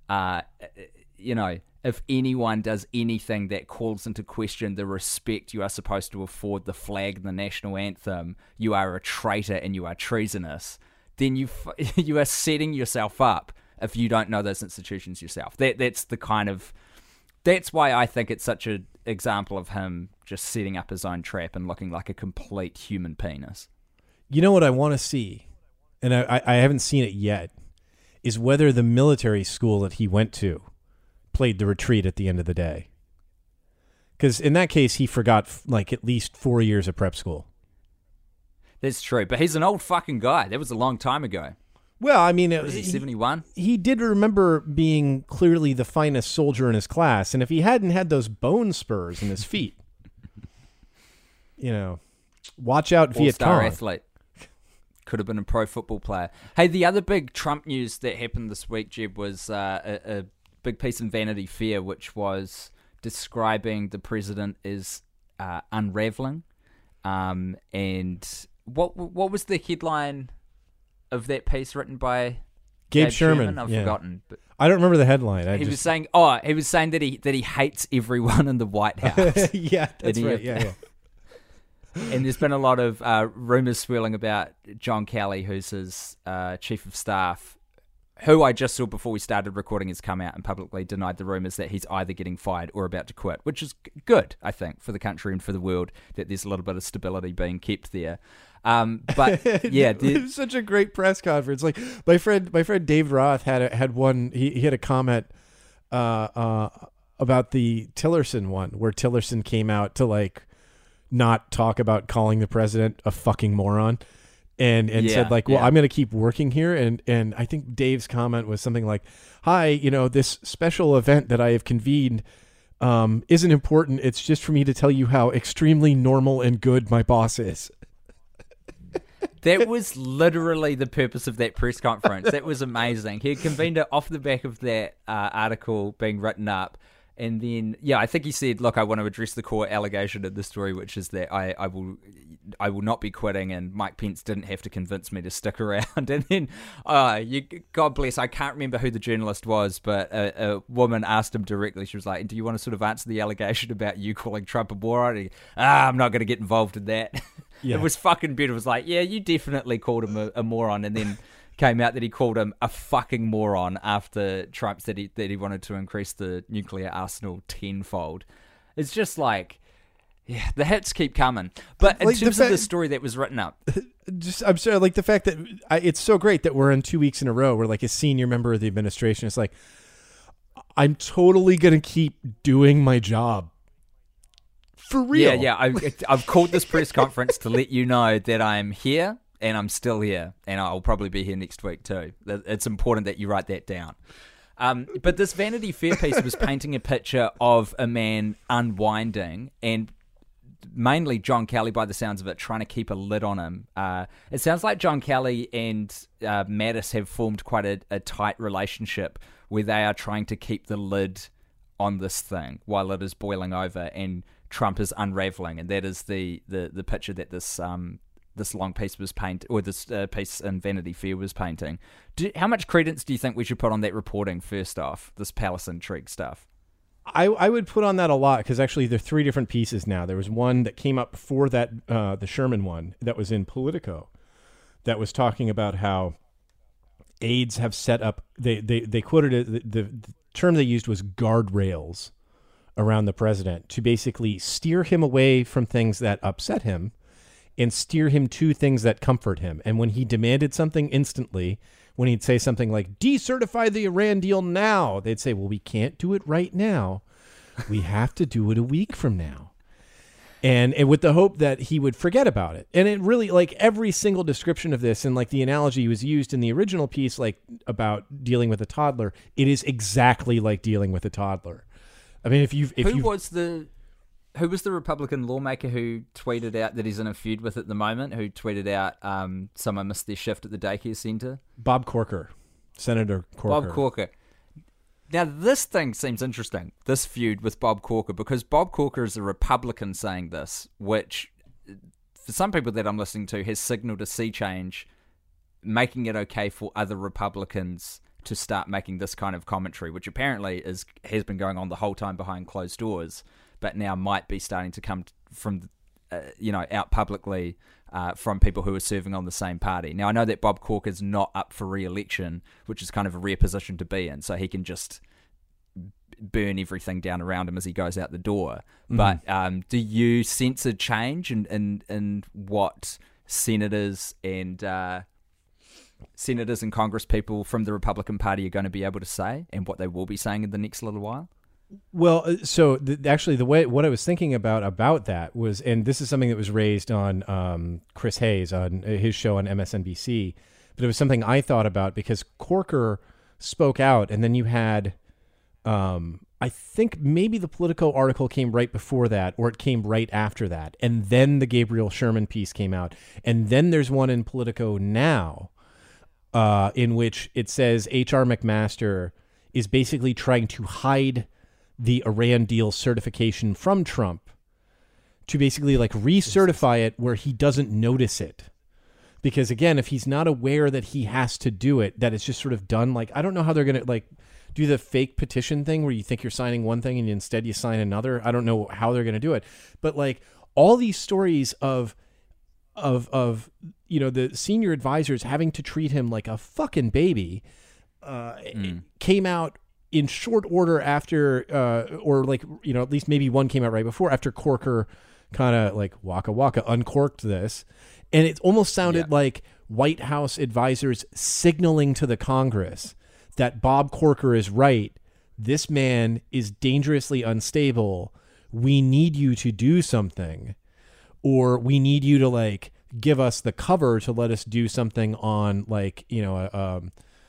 if anyone does anything that calls into question the respect you are supposed to afford the flag and the national anthem, you are a traitor and you are treasonous, then you are setting yourself up if you don't know those institutions yourself. That's why I think it's such an example of him just setting up his own trap and looking like a complete human penis. You know what I want to see, and I haven't seen it yet, is whether the military school that he went to played the retreat at the end of the day. Because in that case, he forgot like at least 4 years of prep school. That's true, but he's an old fucking guy. That was a long time ago. Well, I mean, was he 71? He did remember being clearly the finest soldier in his class, and if he hadn't had those bone spurs in his feet, watch out Viet Cong. All-star athlete. Could have been a pro football player. Hey, the other big Trump news that happened this week, Jeb, was a big piece in Vanity Fair, which was describing the president as unraveling. And what was the headline of that piece written by Gabe Sherman? I've forgotten. But I don't remember the headline. he was saying that he hates everyone in the White House. Yeah, that's right. Yeah. And there's been a lot of rumors swirling about John Kelly, who's his chief of staff, who I just saw before we started recording, has come out and publicly denied the rumors that he's either getting fired or about to quit, which is good, I think, for the country and for the world, that there's a little bit of stability being kept there. But yeah, it was such a great press conference. Like my friend Dave Roth had one. He had a comment about the Tillerson one, where Tillerson came out to like not talk about calling the president a fucking moron, and said like, well, I'm going to keep working here. And I think Dave's comment was something like, hi, this special event that I have convened isn't important. It's just for me to tell you how extremely normal and good my boss is. That was literally the purpose of that press conference. That was amazing. He convened it off the back of that article being written up. And then, I think he said, look, I want to address the core allegation of the story, which is that I will not be quitting, and Mike Pence didn't have to convince me to stick around. And then, God bless, I can't remember who the journalist was, but a woman asked him directly. She was like, do you want to sort of answer the allegation about you calling Trump a moron? I'm not going to get involved in that. Yeah. It was fucking beautiful. It was like, yeah, you definitely called him a moron. And then came out that he called him a fucking moron after Trump said that he wanted to increase the nuclear arsenal tenfold. It's just like, yeah, the hits keep coming. But in terms of the story that was written up, I'm sorry, like the fact that it's so great that we're in 2 weeks in a row. We're like a senior member of the administration. It's like, I'm totally going to keep doing my job. For real. Yeah. I've called this press conference to let you know that I'm here. And I'm still here, and I'll probably be here next week too. It's important that you write that down. But this Vanity Fair piece was painting a picture of a man unwinding, and mainly John Kelly, by the sounds of it, trying to keep a lid on him. It sounds like John Kelly and Mattis have formed quite a tight relationship where they are trying to keep the lid on this thing while it is boiling over, and Trump is unraveling. And that is the picture that this long piece was painted, or this piece in Vanity Fair was painting. How much credence do you think we should put on that reporting, first off, this palace intrigue stuff? I would put on that a lot, because actually there are 3 different pieces now. There was one that came up before that, the Sherman one, that was in Politico, that was talking about how aides have set up, they quoted it, the term they used was guardrails around the president to basically steer him away from things that upset him and steer him to things that comfort him. And when he demanded something instantly, when he'd say something like, decertify the Iran deal now, they'd say, well, we can't do it right now. We have to do it a week from now. And with the hope that he would forget about it. And it really, like, every single description of this, and like the analogy was used in the original piece, like about dealing with a toddler, it is exactly like dealing with a toddler. I mean, Who was the Republican lawmaker who tweeted out that he's in a feud with at the moment, who tweeted out someone missed their shift at the daycare center? Bob Corker. Senator Corker. Bob Corker. Now, this thing seems interesting, this feud with Bob Corker, because Bob Corker is a Republican saying this, which, for some people that I'm listening to, has signaled a sea change, making it okay for other Republicans to start making this kind of commentary, which apparently has been going on the whole time behind closed doors, but now might be starting to come from, out publicly from people who are serving on the same party. Now, I know that Bob Corker's not up for re-election, which is kind of a rare position to be in, so he can just burn everything down around him as he goes out the door. Mm-hmm. But do you sense a change in what senators and Congress people from the Republican Party are going to be able to say, and what they will be saying in the next little while? Well, so actually, what I was thinking about that was, and this is something that was raised on Chris Hayes on his show on MSNBC, but it was something I thought about because Corker spoke out, and then you had, I think maybe the Politico article came right before that, or it came right after that, and then the Gabriel Sherman piece came out, and then there's one in Politico now, in which it says H.R. McMaster is basically trying to hide the Iran deal certification from Trump to basically like recertify it where he doesn't notice it. Because again, if he's not aware that he has to do it, that it's just sort of done. Like, I don't know how they're going to like do the fake petition thing where you think you're signing one thing and instead you sign another. I don't know how they're going to do it, but like all these stories of the senior advisors having to treat him like a fucking baby came out in short order after, or like, at least maybe one came out right before, after Corker kind of like waka uncorked this. And it almost sounded like White House advisors signaling to the Congress that Bob Corker is right. This man is dangerously unstable. We need you to do something, or we need you to like give us the cover to let us do something on like, the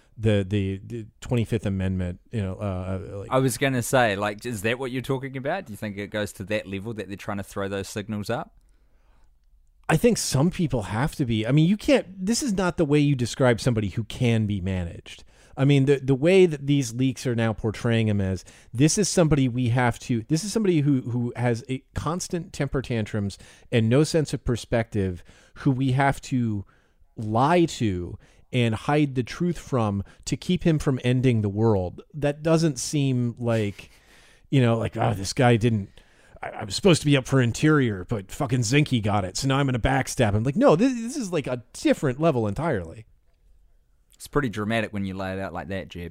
25th Amendment, like, I was going to say, like, is that what you're talking about? Do you think it goes to that level that they're trying to throw those signals up? I think some people have to be. I mean, this is not the way you describe somebody who can be managed. I mean, the way that these leaks are now portraying him as, this is somebody who has a constant temper tantrums and no sense of perspective, who we have to lie to and hide the truth from to keep him from ending the world. That doesn't seem like, this guy didn't, I was supposed to be up for Interior, but fucking Zinke got it, so now I'm going to backstab him. Like, no, this is like a different level entirely. It's pretty dramatic when you lay it out like that, Jeb.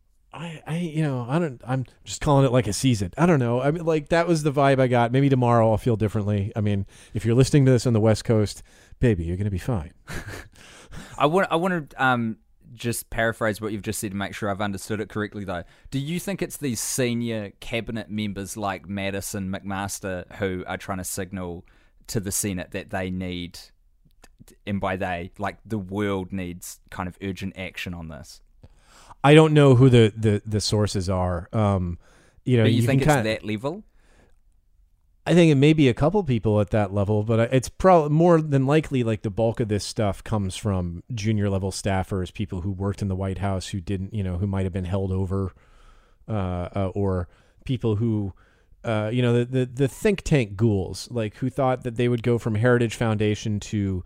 I'm just calling it like I sees it. I don't know. I mean, like, that was the vibe I got. Maybe tomorrow I'll feel differently. I mean, if you're listening to this on the West Coast, baby, you're going to be fine. I want to just paraphrase what you've just said to make sure I've understood it correctly, though. Do you think it's these senior cabinet members like Madison, McMaster, who are trying to signal to the Senate that they need, and by they, like the world needs kind of urgent action on this? I don't know who the sources are. But you think it's that level? I think it may be a couple people at that level, but it's probably more than likely like the bulk of this stuff comes from junior level staffers, people who worked in the White House who didn't, who might have been held over, or people who, the think tank ghouls, like who thought that they would go from Heritage Foundation to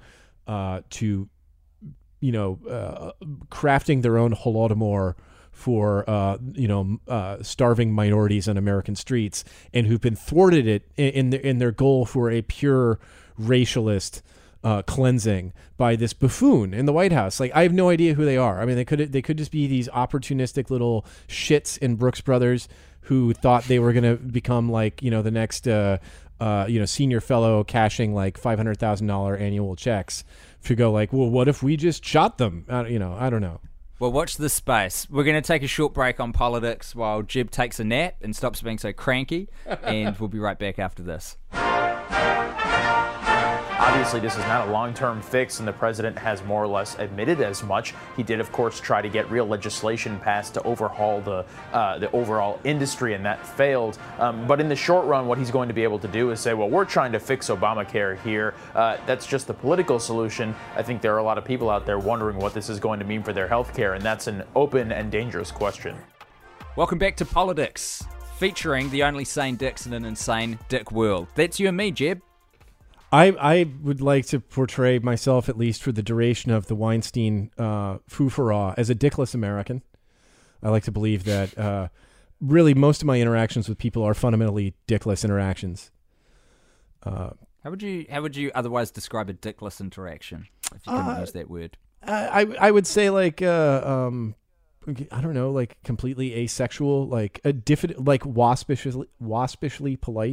crafting their own Holodomor for starving minorities on American streets, and who've been thwarted in their goal for a pure racialist cleansing by this buffoon in the White House. Like, I have no idea who they are. I mean, they could just be these opportunistic little shits in Brooks Brothers who thought they were going to become like the next senior fellow cashing like $500,000 annual checks to go like, well, what if we just shot them? I don't know. Well, watch this space. We're going to take a short break on politics while Jeb takes a nap and stops being so cranky, and we'll be right back after this. Obviously, this is not a long-term fix, and the president has more or less admitted as much. He did, of course, try to get real legislation passed to overhaul the overall industry, and that failed. But in the short run, what he's going to be able to do is say, well, we're trying to fix Obamacare here. That's just the political solution. I think there are a lot of people out there wondering what this is going to mean for their health care, and that's an open and dangerous question. Welcome back to Politics, featuring the only sane dicks in an insane dick world. That's you and me, Jeb. I would like to portray myself, at least for the duration of the Weinstein foo-for-ah, as a dickless American. I like to believe that really most of my interactions with people are fundamentally dickless interactions. How would you otherwise describe a dickless interaction, if you couldn't use that word? I would say like I don't know, like completely asexual, like a like waspishly polite.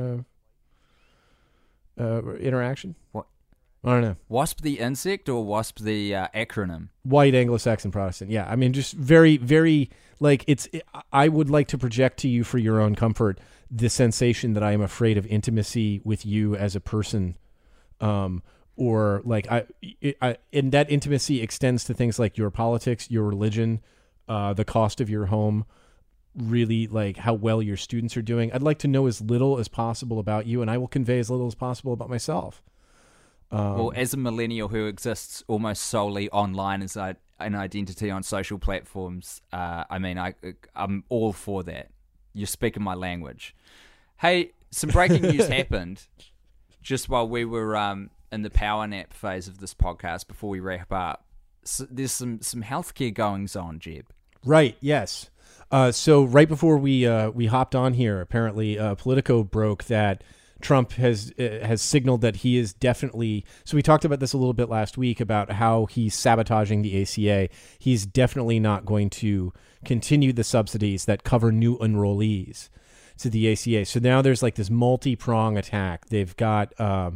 Interaction. What? I don't know. WASP the insect or WASP the acronym? White Anglo-Saxon Protestant. Yeah, I mean, just very, very like I would like to project to you for your own comfort the sensation that I am afraid of intimacy with you as a person, or like and that intimacy extends to things like your politics, your religion, the cost of your home. Really, like how well your students are doing. I'd like to know as little as possible about you, and I will convey as little as possible about myself. Well, as a millennial who exists almost solely online as an identity on social platforms, I'm all for that. You're speaking my language. Hey, some breaking news happened. just while we were in the power nap phase of this podcast, before we wrap up, there's some healthcare goings on, Jeb. Right. Yes. So right before we hopped on here, apparently Politico broke that Trump has signaled that he is definitely. So we talked about this a little bit last week about how he's sabotaging the ACA. He's definitely not going to continue the subsidies that cover new enrollees to the ACA. So now there's like this multi-prong attack. They've got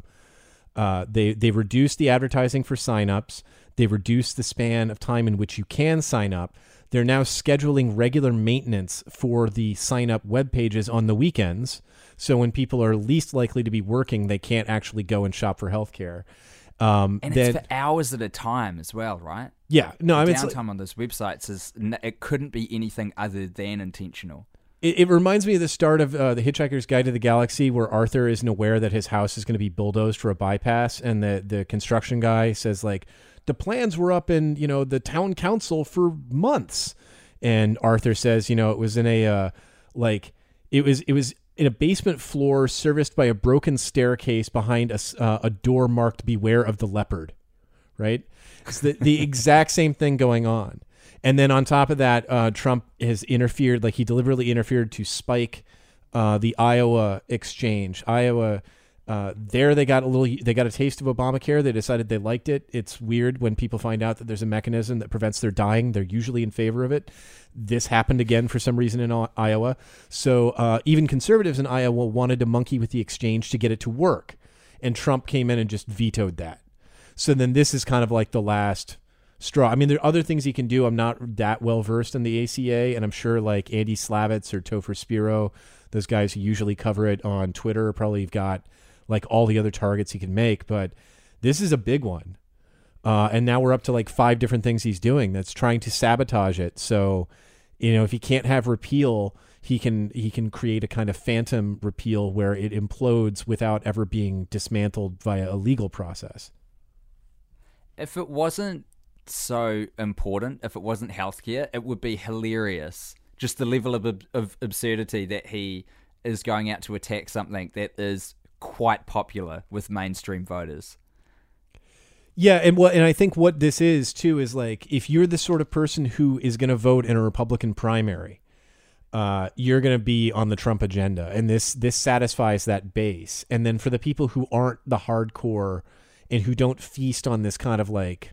they reduced the advertising for signups. They reduced the span of time in which you can sign up. They're now scheduling regular maintenance for the sign-up web pages on the weekends. So when people are least likely to be working, they can't actually go and shop for healthcare. And it's for hours at a time as well, right? Yeah. No, I mean, downtime on those websites it couldn't be anything other than intentional. It reminds me of the start of The Hitchhiker's Guide to the Galaxy, where Arthur isn't aware that his house is going to be bulldozed for a bypass, and the construction guy says, like, the plans were up in, the town council for months. And Arthur says, it was in a, it was in a basement floor serviced by a broken staircase behind a door marked "Beware of the Leopard." Right? It's the exact same thing going on. And then on top of that, Trump has interfered, like he deliberately interfered to spike the Iowa exchange. Iowa, they got a taste of Obamacare. They decided they liked it. It's weird when people find out that there's a mechanism that prevents their dying. They're usually in favor of it. This happened again for some reason in Iowa. So even conservatives in Iowa wanted to monkey with the exchange to get it to work. And Trump came in and just vetoed that. So then this is kind of like the last straw. I mean, there are other things he can do. I'm not that well versed in the ACA, and I'm sure like Andy Slavitz or Topher Spiro, those guys who usually cover it on Twitter, probably have got like all the other targets he can make. But this is a big one. And now we're up to like 5 different things he's doing that's trying to sabotage it. So, if he can't have repeal, he can create a kind of phantom repeal where it implodes without ever being dismantled via a legal process. If it wasn't so important, if it wasn't healthcare, it would be hilarious. Just the level of absurdity that he is going out to attack something that is quite popular with mainstream voters. Yeah, and I think what this is too is like, if you're the sort of person who is going to vote in a Republican primary, you're going to be on the Trump agenda, and this satisfies that base. And then for the people who aren't the hardcore and who don't feast on this kind of like,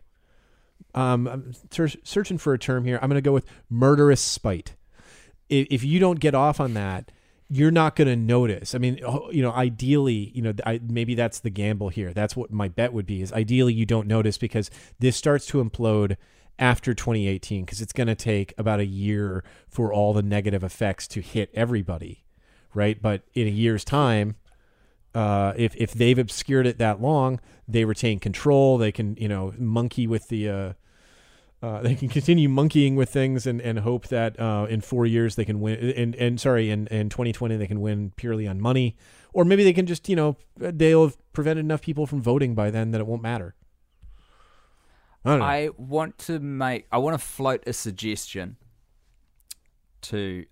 I'm searching for a term here. I'm going to go with murderous spite. If you don't get off on that, you're not going to notice. I mean, ideally, maybe that's the gamble here. That's what my bet would be, is ideally you don't notice, because this starts to implode after 2018, because it's going to take about a year for all the negative effects to hit everybody, right? But in a year's time, if they've obscured it that long, they retain control. They can, monkey with the... they can continue monkeying with things and hope that in 4 years they can win. In 2020 they can win purely on money, or maybe they can just they'll have prevented enough people from voting by then that it won't matter. I don't know. I want to float a suggestion to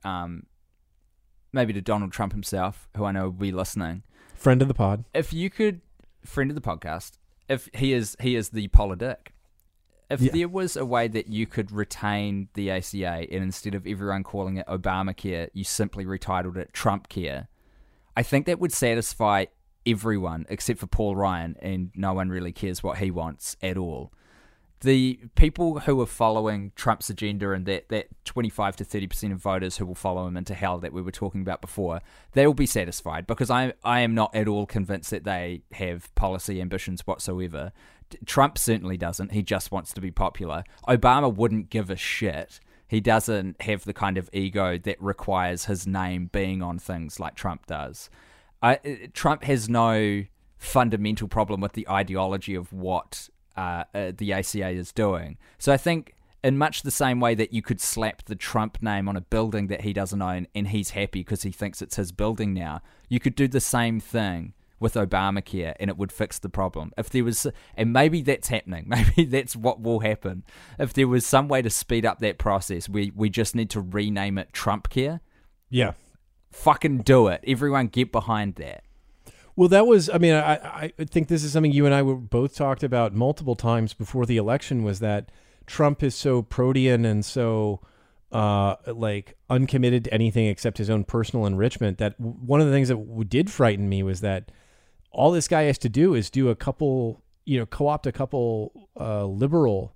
maybe to Donald Trump himself, who I know will be listening. Friend of the pod. If you could, friend of the podcast. If he is the politic. If there was a way that you could retain the ACA, and instead of everyone calling it Obamacare, you simply retitled it Trumpcare, I think that would satisfy everyone except for Paul Ryan, and no one really cares what he wants at all. The people who are following Trump's agenda, and that 25 to 30% of voters who will follow him into hell that we were talking about before, they will be satisfied, because I am not at all convinced that they have policy ambitions whatsoever. Trump certainly doesn't. He just wants to be popular. Obama wouldn't give a shit. He doesn't have the kind of ego that requires his name being on things like Trump does. Trump has no fundamental problem with the ideology of what the ACA is doing. So I think in much the same way that you could slap the Trump name on a building that he doesn't own and he's happy because he thinks it's his building now, you could do the same thing with Obamacare, and it would fix the problem. If there was, and maybe that's happening, maybe that's what will happen. If there was some way to speed up that process, we just need to rename it Trumpcare. Yeah. Fucking do it. Everyone get behind that. Well, that was, I mean, I think this is something you and I were both talked about multiple times before the election, was that Trump is so protean and so like uncommitted to anything except his own personal enrichment, that one of the things that did frighten me was that all this guy has to do is do a couple, co-opt a couple liberal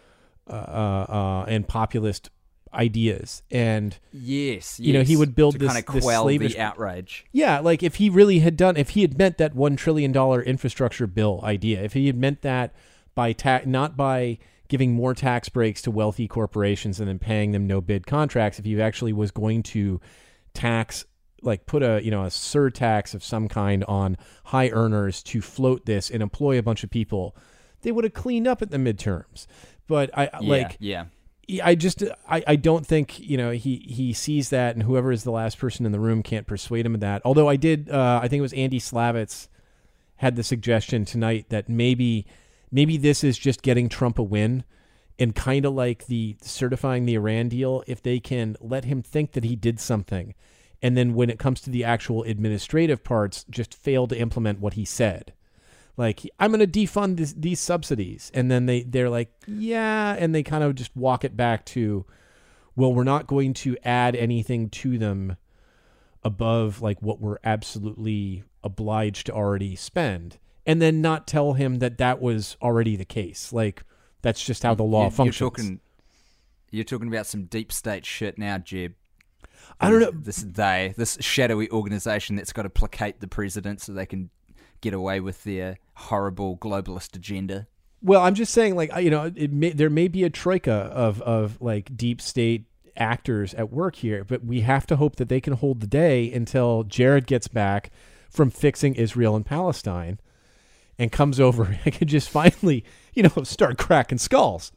and populist ideas, and yes, he would build to this kind of quell slavish the outrage. Yeah, like if he had meant that $1 trillion infrastructure bill idea, if he had meant that by not by giving more tax breaks to wealthy corporations and then paying them no bid contracts, if he actually was going to tax, like put a surtax of some kind on high earners to float this and employ a bunch of people, they would have cleaned up at the midterms. But I don't think, he sees that, and whoever is the last person in the room can't persuade him of that. Although I think it was Andy Slavitz had the suggestion tonight that maybe this is just getting Trump a win, and kind of like the certifying the Iran deal, if they can let him think that he did something, and then when it comes to the actual administrative parts, just fail to implement what he said. Like, I'm going to defund these subsidies. And then they're like, yeah. And they kind of just walk it back to, well, we're not going to add anything to them above like what we're absolutely obliged to already spend. And then not tell him that was already the case. Like, that's just how the law functions. You're talking about some deep state shit now, Jeb. I don't know. This shadowy organization that's got to placate the president so they can get away with their horrible globalist agenda. Well, I'm just saying, like, there may be a troika of like deep state actors at work here, but we have to hope that they can hold the day until Jared gets back from fixing Israel and Palestine and comes over and can just finally, start cracking skulls.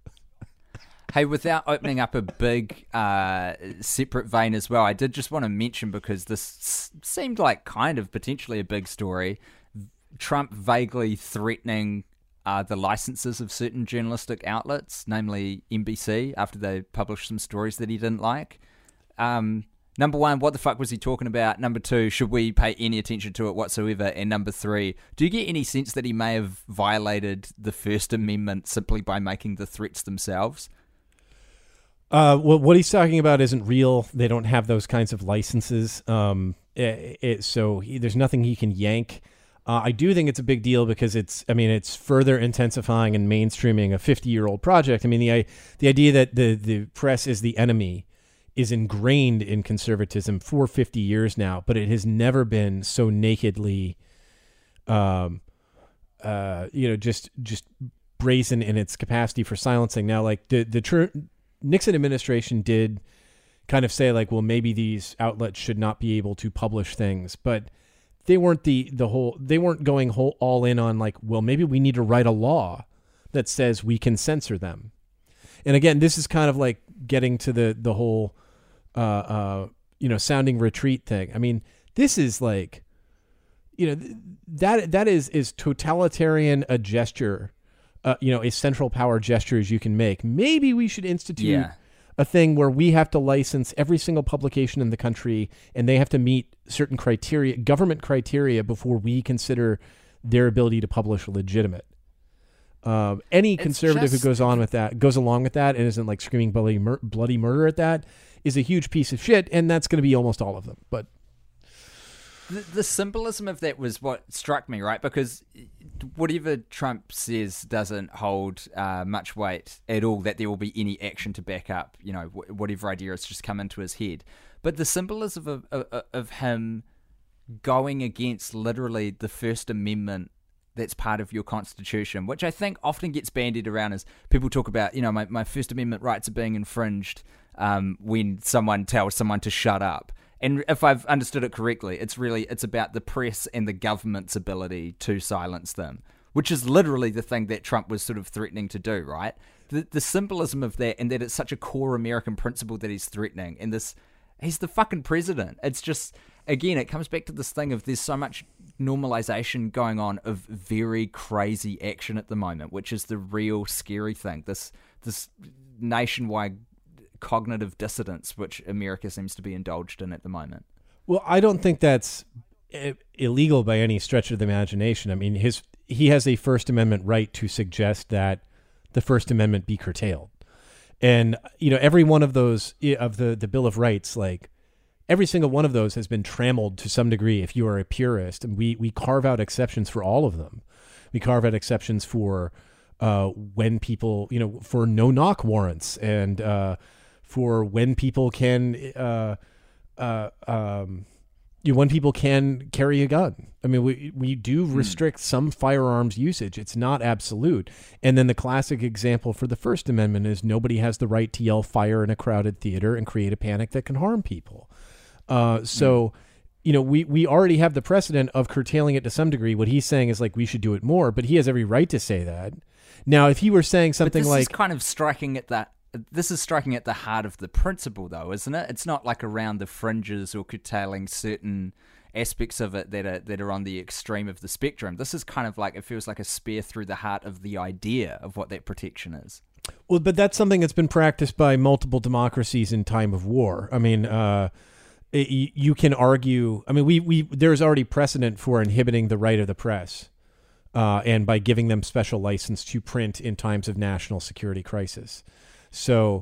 Hey, without opening up a big separate vein as well, I did just want to mention, because this seemed like kind of potentially a big story, Trump vaguely threatening the licenses of certain journalistic outlets, namely NBC, after they published some stories that he didn't like. Number one, what the fuck was he talking about? Number two, should we pay any attention to it whatsoever? And number three, do you get any sense that he may have violated the First Amendment simply by making the threats themselves? Well, what he's talking about isn't real. They don't have those kinds of licenses. So there's nothing he can yank. I do think it's a big deal because it's further intensifying and mainstreaming a 50-year-old project. I mean, the idea that the press is the enemy is ingrained in conservatism for 50 years now, but it has never been so nakedly, just brazen in its capacity for silencing. Now, like the Nixon administration did kind of say, like, well, maybe these outlets should not be able to publish things, but they weren't they weren't going all in on, like, well, maybe we need to write a law that says we can censor them. And again, this is kind of like getting to the whole, sounding retreat thing. I mean, this is like, that is totalitarian a gesture, a central power gesture as you can make. Maybe we should institute a thing where we have to license every single publication in the country, and they have to meet certain criteria, government criteria, before we consider their ability to publish legitimate. Any conservative who goes along with that, and isn't like screaming bloody murder at that, is a huge piece of shit, and that's going to be almost all of them. But the symbolism of that was what struck me, right? Because whatever Trump says doesn't hold much weight at all, that there will be any action to back up, whatever idea has just come into his head. But the symbolism of him going against literally the First Amendment that's part of your Constitution, which I think often gets bandied around as people talk about, my First Amendment rights are being infringed when someone tells someone to shut up. And if I've understood it correctly, it's about the press and the government's ability to silence them, which is literally the thing that Trump was sort of threatening to do, right? The symbolism of that, and that it's such a core American principle that he's threatening, and he's the fucking president. It's just, again, it comes back to this thing of there's so much normalization going on of very crazy action at the moment, which is the real scary thing. This nationwide cognitive dissonance which America seems to be indulged in at the moment. Well, I don't think that's illegal by any stretch of the imagination. I mean, he has a First Amendment right to suggest that the First Amendment be curtailed. And, every one of those of the Bill of Rights, like every single one of those has been trammeled to some degree if you are a purist. And we carve out exceptions for all of them. We carve out exceptions for when people, for no-knock warrants and for when people can when people can carry a gun. I mean, we do restrict some firearms usage. It's not absolute. And then the classic example for the First Amendment is nobody has the right to yell fire in a crowded theater and create a panic that can harm people. We already have the precedent of curtailing it to some degree. What he's saying is like we should do it more, but he has every right to say that. Now, if he were saying something this like... is kind of striking at that. This is striking at the heart of the principle, though, isn't it? It's not like around the fringes or curtailing certain aspects of it that are on the extreme of the spectrum. This is kind of like, it feels like a spear through the heart of the idea of what that protection is. Well, but that's something that's been practiced by multiple democracies in time of war. I mean, you can argue. I mean, there's already precedent for inhibiting the right of the press, and by giving them special license to print in times of national security crisis. So,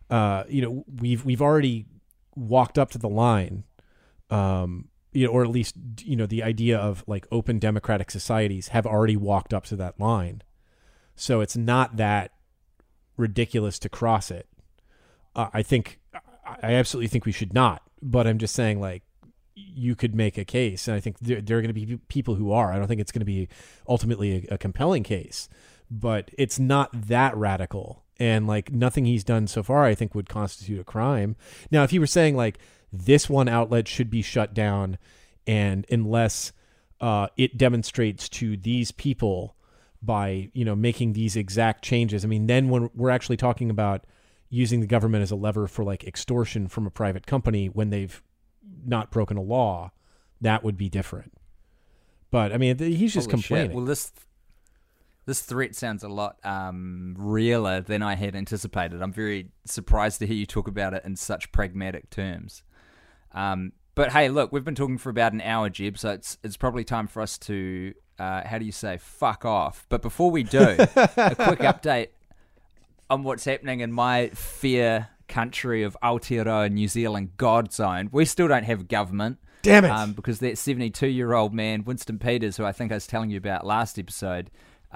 we've already walked up to the line, or at least, the idea of like open democratic societies have already walked up to that line. So it's not that ridiculous to cross it. I absolutely think we should not, but I'm just saying like you could make a case. And I think there are going to be people who are. I don't think it's going to be ultimately a compelling case, but it's not that radical. And like nothing he's done so far, I think would constitute a crime. Now, if he were saying like this one outlet should be shut down, and unless it demonstrates to these people by, making these exact changes, I mean, then when we're actually talking about using the government as a lever for like extortion from a private company when they've not broken a law, that would be different. But I mean, he's just complaining. Shit. Well, this threat sounds a lot realer than I had anticipated. I'm very surprised to hear you talk about it in such pragmatic terms. But hey, look, we've been talking for about an hour, Jeb, so it's probably time for us to, how do you say, fuck off. But before we do, a quick update on what's happening in my fair country of Aotearoa, New Zealand, God Zone. We still don't have government. Damn it! Because that 72-year-old man, Winston Peters, who I think I was telling you about last episode,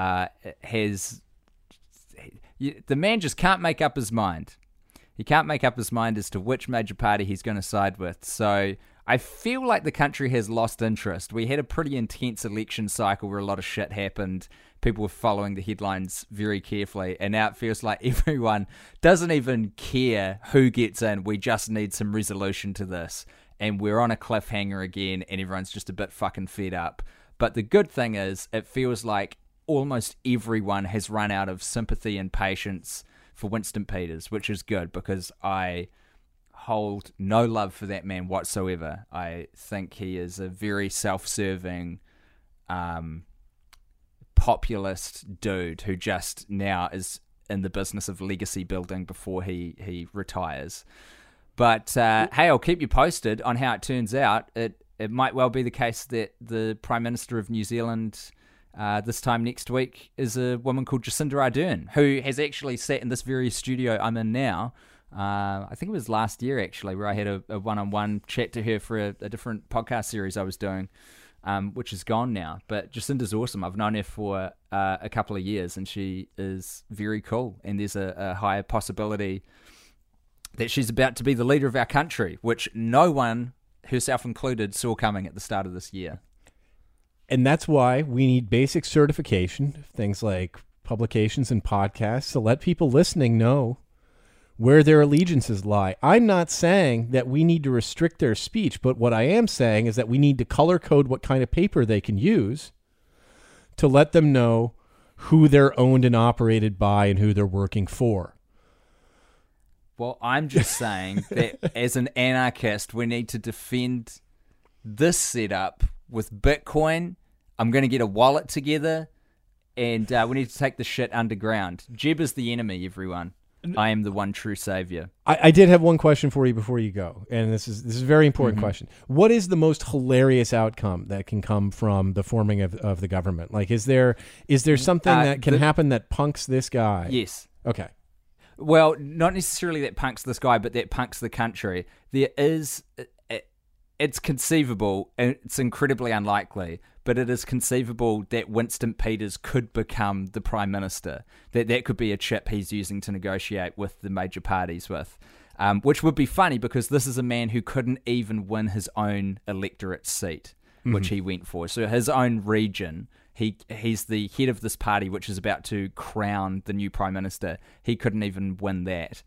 the man just can't make up his mind. He can't make up his mind as to which major party he's going to side with. So I feel like the country has lost interest. We had a pretty intense election cycle where a lot of shit happened. People were following the headlines very carefully. And now it feels like everyone doesn't even care who gets in. We just need some resolution to this. And we're on a cliffhanger again, and everyone's just a bit fucking fed up. But the good thing is, it feels like almost everyone has run out of sympathy and patience for Winston Peters, which is good because I hold no love for that man whatsoever. I think he is a very self-serving, populist dude who just now is in the business of legacy building before he retires. But hey, I'll keep you posted on how it turns out. It might well be the case that the Prime Minister of New Zealand this time next week is a woman called Jacinda Ardern, who has actually sat in this very studio I'm in now. I think it was last year, actually, where I had a one-on-one chat to her for a different podcast series I was doing, which is gone now. But Jacinda's awesome. I've known her for a couple of years, and she is very cool. And there's a higher possibility that she's about to be the leader of our country, which no one, herself included, saw coming at the start of this year. And that's why we need basic certification, things like publications and podcasts, to let people listening know where their allegiances lie. I'm not saying that we need to restrict their speech, but what I am saying is that we need to color code what kind of paper they can use to let them know who they're owned and operated by and who they're working for. Well, I'm just saying that as an anarchist, we need to defend this setup with Bitcoin. I'm going to get a wallet together, and we need to take the shit underground. Jeb is the enemy, everyone. I am the one true savior. I did have one question for you before you go, and this is a very important question. What is the most hilarious outcome that can come from the forming of the government? Like, is there something that can happen that punks this guy? Yes. Okay. Well, not necessarily that punks this guy, but that punks the country. There is, it's conceivable, and it's incredibly unlikely, but it is conceivable that Winston Peters could become the Prime Minister. That could be a chip he's using to negotiate with the major parties with, which would be funny because this is a man who couldn't even win his own electorate seat, which he went for. So his own region. He's the head of this party, which is about to crown the new Prime Minister. He couldn't even win that.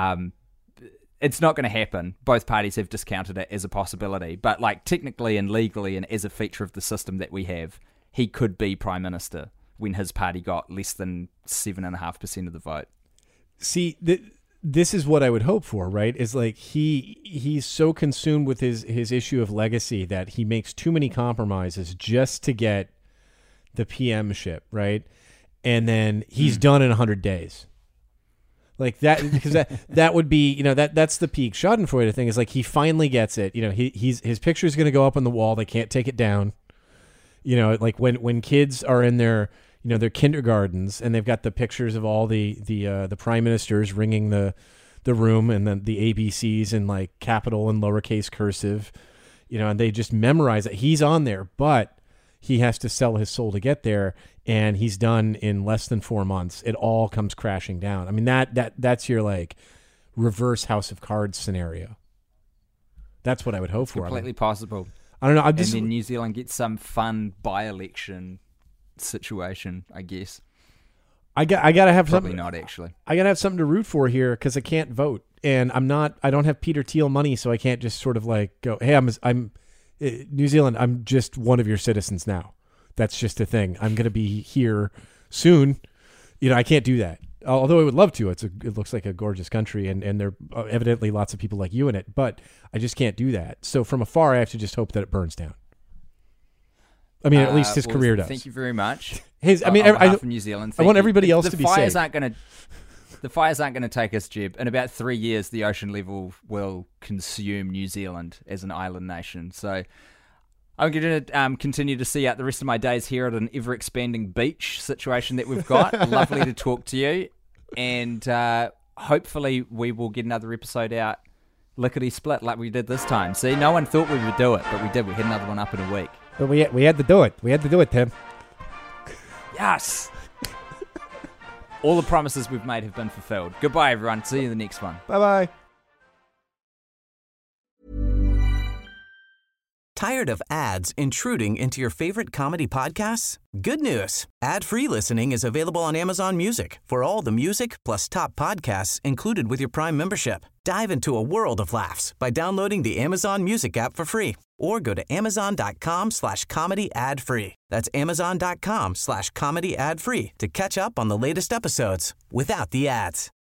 It's not going to happen. Both parties have discounted it as a possibility. But like technically and legally and as a feature of the system that we have, he could be Prime Minister when his party got less than 7.5% of the vote. See, this is what I would hope for, right? Is like he's so consumed with his issue of legacy that he makes too many compromises just to get the PM-ship, right? And then he's done in 100 days. Like that, because that would be, that's the peak Schadenfreude thing, is like he finally gets it. His picture is going to go up on the wall. They can't take it down. Like when kids are in their kindergartens and they've got the pictures of all the prime ministers ringing the room, and then the ABCs in like capital and lowercase cursive, and they just memorize it. He's on there, but he has to sell his soul to get there, and he's done in less than 4 months. It all comes crashing down. I mean, that's your like reverse House of Cards scenario. That's what I would hope for. Completely possible. I don't know. And then New Zealand gets some fun by-election situation, I guess. I gotta have Probably something. Not actually. I gotta have something to root for here because I can't vote, and I don't have Peter Thiel money, so I can't just sort of like go, hey, I'm New Zealand, I'm just one of your citizens now. That's just a thing. I'm going to be here soon. I can't do that. Although I would love to. It looks like a gorgeous country, and there are evidently lots of people like you in it, but I just can't do that. So from afar, I have to just hope that it burns down. I mean, at least his career does. Thank you very much. I New Zealand, I want everybody else to be safe. The fires aren't going to take us, Jeb. In about 3 years, the ocean level will consume New Zealand as an island nation. So I'm going to continue to see out the rest of my days here at an ever-expanding beach situation that we've got. Lovely to talk to you. And hopefully we will get another episode out lickety-split like we did this time. See, no one thought we would do it, but we did. We had another one up in a week. But we had to do it. We had to do it, Tim. Yes! All the promises we've made have been fulfilled. Goodbye, everyone. See you in the next one. Bye-bye. Tired of ads intruding into your favorite comedy podcasts? Good news. Ad-free listening is available on Amazon Music for all the music plus top podcasts included with your Prime membership. Dive into a world of laughs by downloading the Amazon Music app for free or go to amazon.com/comedy ad-free. That's amazon.com/comedy ad-free to catch up on the latest episodes without the ads.